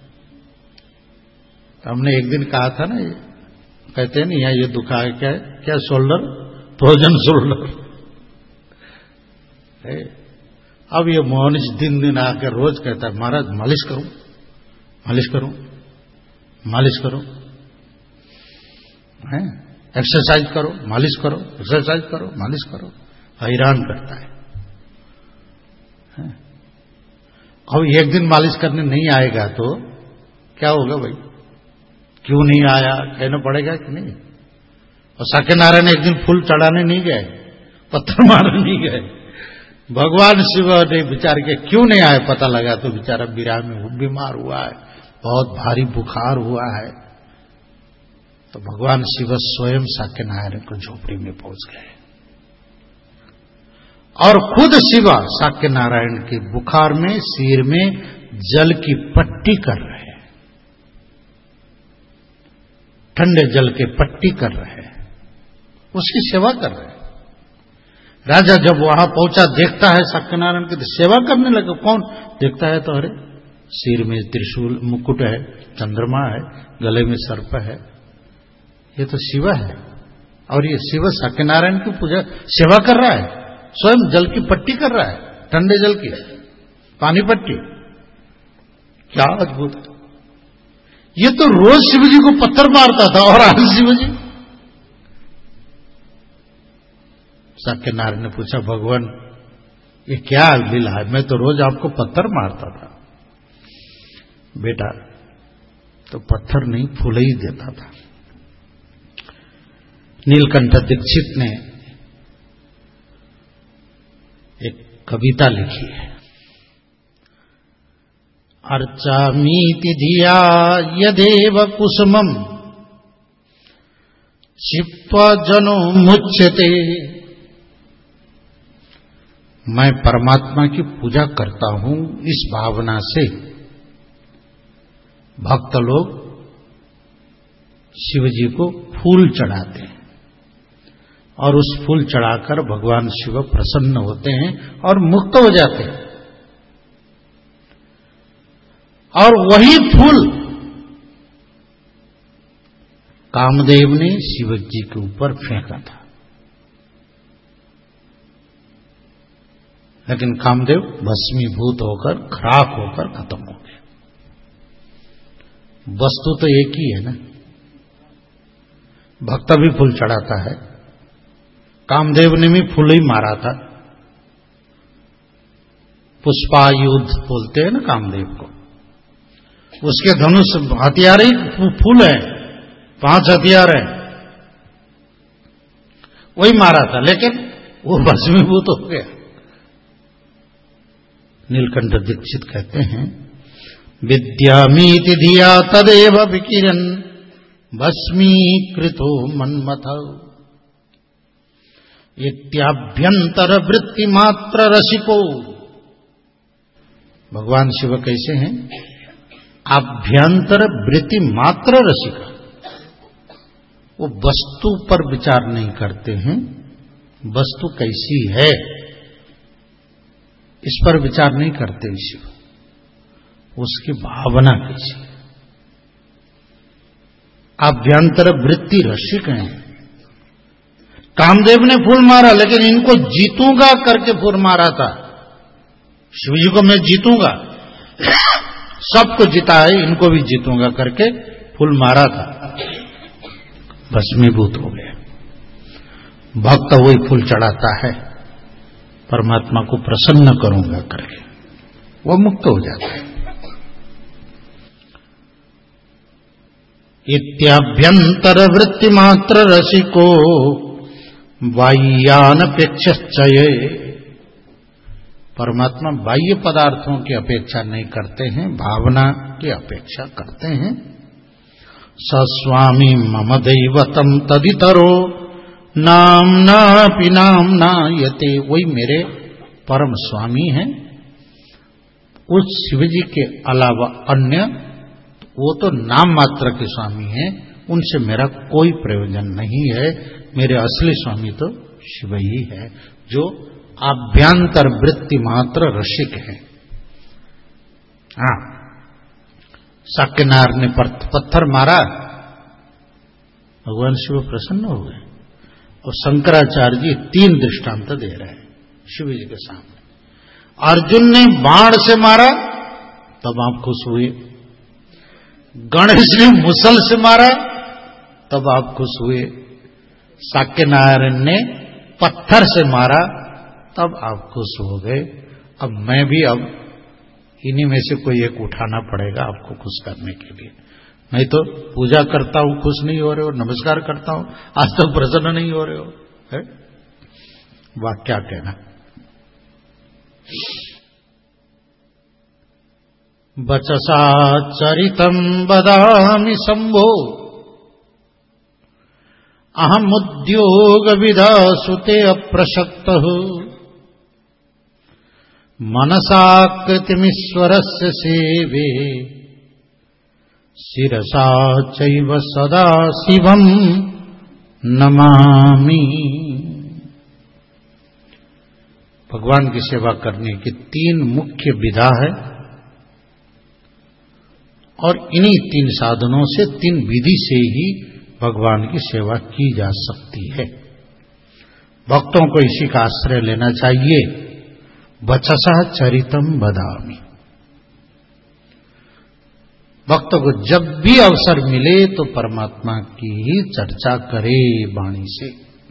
तो हमने एक दिन कहा था ना, ये कहते हैं नहीं, ये दुखा है क्या, क्या शोल्डर, फ्रोजन शोल्डर है। अब ये मोहनिश दिन दिन आकर रोज कहता है महाराज मालिश करूं, मालिश करूं, मालिश करो, है, एक्सरसाइज करो, मालिश करो, एक्सरसाइज करो, मालिश करो, हैरान करता है, है? अब एक दिन मालिश करने नहीं आएगा तो क्या होगा भाई, क्यों नहीं आया कहना पड़ेगा कि नहीं। और शाक्य नारायण एक दिन फूल चढ़ाने नहीं गए, पत्थर मारने नहीं गए, भगवान शिव ने बेचारे के क्यों नहीं आए पता लगा तो बेचारा विराम में बीमार हुआ है, बहुत भारी बुखार हुआ है। तो भगवान शिव स्वयं शाक्य नारायण को झोपड़ी में पहुंच गए और खुद शिव शाक्य नारायण के बुखार में सिर में जल की पट्टी कर रहे हैं, ठंडे जल के पट्टी कर रहे हैं, उसकी सेवा कर रहे हैं। राजा जब वहां पहुंचा देखता है शाक्य नारायण की, तो सेवा करने लगे। कौन देखता है तो अरे सिर में त्रिशूल मुकुट है, चंद्रमा है, गले में सर्प है, ये तो शिव है। और ये शिव शाक्य नारायण की पूजा सेवा कर रहा है, स्वयं जल की पट्टी कर रहा है, ठंडे जल की पानी पट्टी, क्या अद्भुत है। ये तो रोज शिव जी को पत्थर मारता था और आज शिव जी। शाक्य नारायण ने पूछा भगवान ये क्या लीला है, मैं तो रोज आपको पत्थर मारता था। बेटा तो पत्थर नहीं फूल ही देता था। नीलकंठ दीक्षित ने एक कविता लिखी है, अर्चामीति धिया यदेव कुसुमं क्षिप्त्वा जनो मुच्यते। मैं परमात्मा की पूजा करता हूं, इस भावना से भक्त लोग शिव जी को फूल चढ़ाते हैं और उस फूल चढ़ाकर भगवान शिव प्रसन्न होते हैं और मुक्त हो जाते हैं। और वही फूल कामदेव ने शिव जी के ऊपर फेंका था, लेकिन कामदेव भस्मीभूत होकर खराब होकर खत्म हो गए। वस्तु तो एक ही है ना, भक्त भी फूल चढ़ाता है, कामदेव ने भी फूल ही मारा था। पुष्पायुध बोलते हैं ना कामदेव को, उसके धनुष हथियार ही फूल है, पांच हथियार है, वही मारा था, लेकिन वो भस्मीभूत हो गया। नीलकंठ दीक्षित कहते हैं, विद्यामीति धिया तदेव विकिरन भस्मीकृतो मन्मथ इत्याभ्यंतर वृत्ति मात्र रसिको। भगवान शिव कैसे हैं? आभ्यंतर वृत्ति मात्र रसिका। वो वस्तु पर विचार नहीं करते हैं, वस्तु कैसी है इस पर विचार नहीं करते शिव, उसकी भावना कैसी है। आभ्यंतर वृत्ति रसिक हैं। कामदेव ने फूल मारा, लेकिन इनको जीतूंगा करके फूल मारा था। शिव जी को मैं जीतूंगा, सबको जिता है, इनको भी जीतूंगा करके फूल मारा था, भस्मीभूत हो गया। भक्त वही फूल चढ़ाता है, परमात्मा को प्रसन्न करूंगा करके, वो मुक्त हो जाता है। इत्याभ्यंतर वृत्ति मात्र रसिको बाह्यानपेक्षश्चय। परमात्मा बाह्य पदार्थों की अपेक्षा नहीं करते हैं, भावना की अपेक्षा करते हैं। सस्वामी मम दैवतम तदितरो नामना नामना यते। वही मेरे परम स्वामी हैं, उस शिव जी के अलावा अन्य वो तो नाम मात्र के स्वामी हैं, उनसे मेरा कोई प्रयोजन नहीं है। मेरे असली स्वामी तो शिव ही है, जो आभ्यंतर वृत्ति मात्र रसिक है। हाँ, साक्यनार ने पत्थर मारा, भगवान शिव प्रसन्न हो गए। और शंकराचार्य जी तीन दृष्टांत दे रहे हैं शिव जी के सामने। अर्जुन ने बाण से मारा तब आप खुश हुए, गणेश ने मुसल से मारा तब आप खुश हुए, साक्यनारायण ने पत्थर से मारा तब आप खुश हो गए। अब मैं भी अब इन्हीं में से कोई एक उठाना पड़ेगा आपको खुश करने के लिए। नहीं तो पूजा करता हूं खुश नहीं हो रहे हो, नमस्कार करता हूं आज तक प्रसन्न नहीं हो रहे हो, है? वाह क्या कहना। वचसा चरितम बदामि शंभो अहम उद्योग विदासुते अप्रसक्तः मनसाकृतिमीश्वरस्य सेवे शिरसा चैव सदा शिवं नमामि। भगवान की सेवा करने की तीन मुख्य विधा है, और इन्हीं तीन साधनों से, तीन विधि से ही भगवान की सेवा की जा सकती है। भक्तों को इसी का आश्रय लेना चाहिए। वचसा चरितम बदामि। भक्त को जब भी अवसर मिले तो परमात्मा की ही चर्चा करे वाणी से,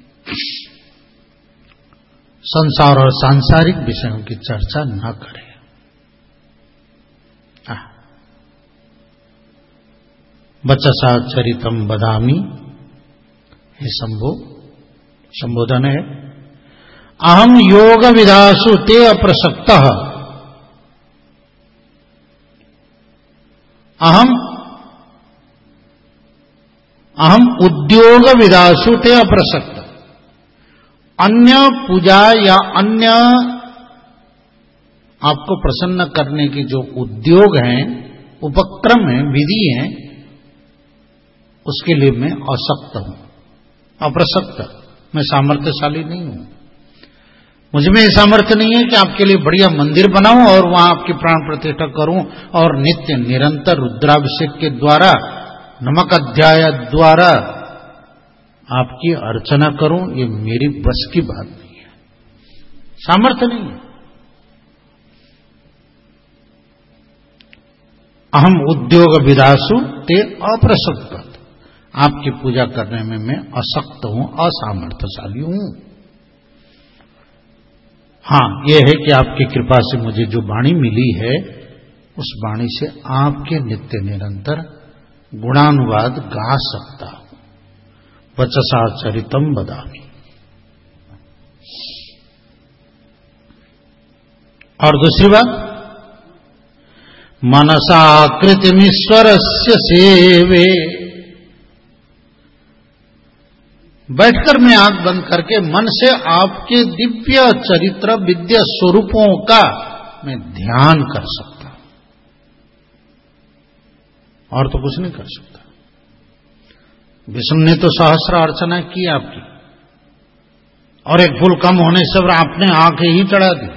संसार और सांसारिक विषयों की चर्चा न करे। वचसा चरितम बदामि, ये संबो संबोधन है। अहम योग विदासु ते अप्रसक्तः। अहम अहम उद्योग विदासु ते अप्रसक्त। अन्य पूजा या अन्य आपको प्रसन्न करने की जो उद्योग हैं, उपक्रम हैं, विधि हैं, उसके लिए मैं असक्त हूं, अप्रसक्त। मैं सामर्थ्यशाली नहीं हूं। मुझमें ये सामर्थ्य नहीं है कि आपके लिए बढ़िया मंदिर बनाऊं और वहां आपकी प्राण प्रतिष्ठा करूं और नित्य निरंतर रुद्राभिषेक के द्वारा, नमक अध्याय द्वारा आपकी अर्चना करूं। ये मेरी बस की बात नहीं है, सामर्थ्य नहीं है। अहम उद्योग विदासु ते अप्रसक्त, आपकी पूजा करने में मैं असक्त हूं, असामर्थ्यशाली हूं। हां, यह है कि आपकी कृपा से मुझे जो वाणी मिली है, उस वाणी से आपके नित्य निरंतर गुणानुवाद गा सकता हूं। वचसा चरितम बदामी। और दूसरी बात, मनसाकृतिमीश्वरस्य सेवे, बैठकर मैं आंख बंद करके मन से आपके दिव्य चरित्र विद्या स्वरूपों का मैं ध्यान कर सकता हूं, और तो कुछ नहीं कर सकता। विष्णु ने तो सहस्र अर्चना की आपकी, और एक फूल कम होने से आपने आंखें ही चढ़ा दी।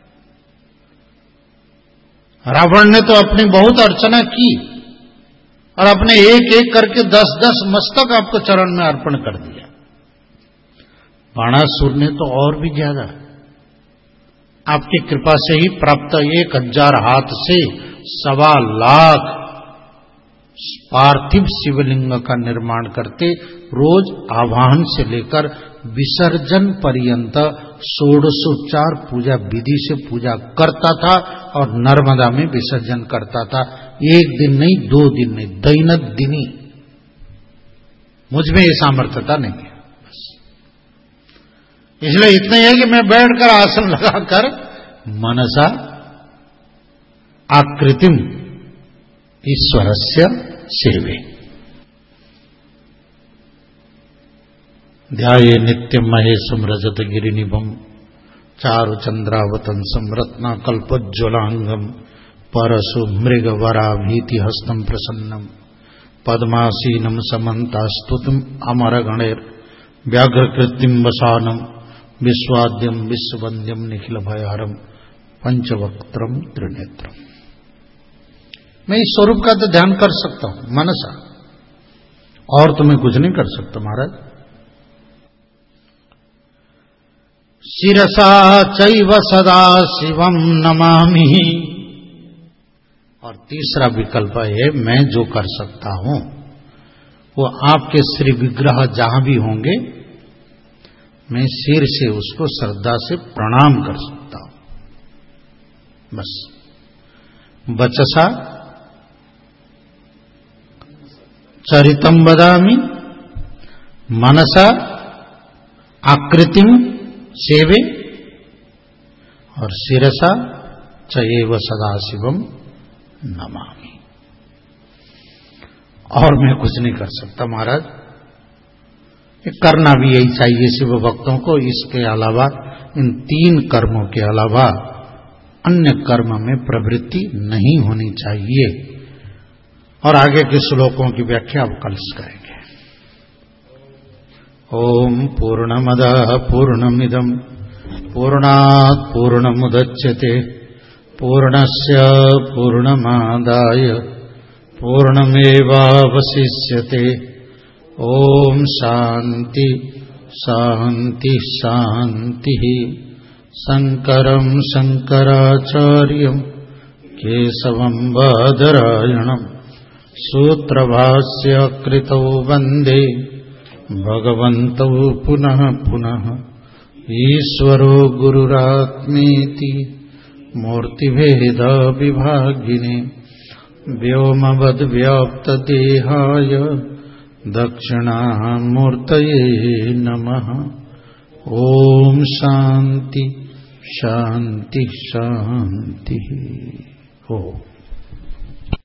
रावण ने तो अपनी बहुत अर्चना की और अपने एक एक करके दस दस मस्तक आपको चरण में अर्पण कर दिया। बाणासुर ने तो और भी ज्यादा, आपकी कृपा से ही प्राप्त एक हजार हाथ से सवा लाख पार्थिव शिवलिंग का निर्माण करते, रोज आवाहन से लेकर विसर्जन पर्यंत षोडशोपचार पूजा विधि से पूजा करता था और नर्मदा में विसर्जन करता था। एक दिन नहीं, दो दिन नहीं, दैनंदिनी। मुझ में ये सामर्थ्यता नहीं है, बस इसलिए इतना ही है कि मैं बैठकर आसन लगाकर मनसा आकृतिम ईश्वरस्य सेवे ध्याये नित्यं महेशं रजत गिरिनिभं चारु चंद्रावतंसं रत्नाकल्पोज्ज्वलांगं परशु मृगवराभीति हस्तं प्रसन्नं पद्मासीनं समन्तास्तुतिम् अमरगणैर् व्याघ्रकृतिं वसानं विश्वाद्यं विश्ववन्द्यं निखिलभयहरं पंचवक्त्रं त्रिनेत्रम्। मैं इस स्वरूप का तो ध्यान कर सकता हूं मनसा, और तो मैं कुछ नहीं कर सकता महाराज। शिरसा चैव सदा शिवम नमामि। और तीसरा विकल्प है, मैं जो कर सकता हूं वो आपके श्री विग्रह जहां भी होंगे, मैं सिर से उसको श्रद्धा से प्रणाम कर सकता हूं, बस। वचसा चरितम बदामि, मनसा आकृतिम सेवे, और शिरसा चयेव सदाशिवम नमामि। और मैं कुछ नहीं कर सकता महाराज। ये करना भी यही चाहिए शिव भक्तों को। इसके अलावा, इन तीन कर्मों के अलावा अन्य कर्म में प्रवृत्ति नहीं होनी चाहिए। और आगे के श्लोकों की व्याख्या अब कल करेंगे। ओम पूर्णमदः पूर्णमिदं पूर्णात् पूर्णमुदच्यते पूर्णस्य पूर्णमादाय पूर्णमेवावशिष्यते। ओम शांति शांति शांति। शंकरं शंकराचार्यं केशवं बादरायणं सूत्रभाष्य कृतौ वन्दे भगवन्तौ पुनः पुनः। ईश्वरो गुरुरात्मेति मूर्तिभेद विभागिने व्योमवद्व्याप्तदेहाय दक्षिणामूर्तये नमः। ओम शांति शांति शांति। हो।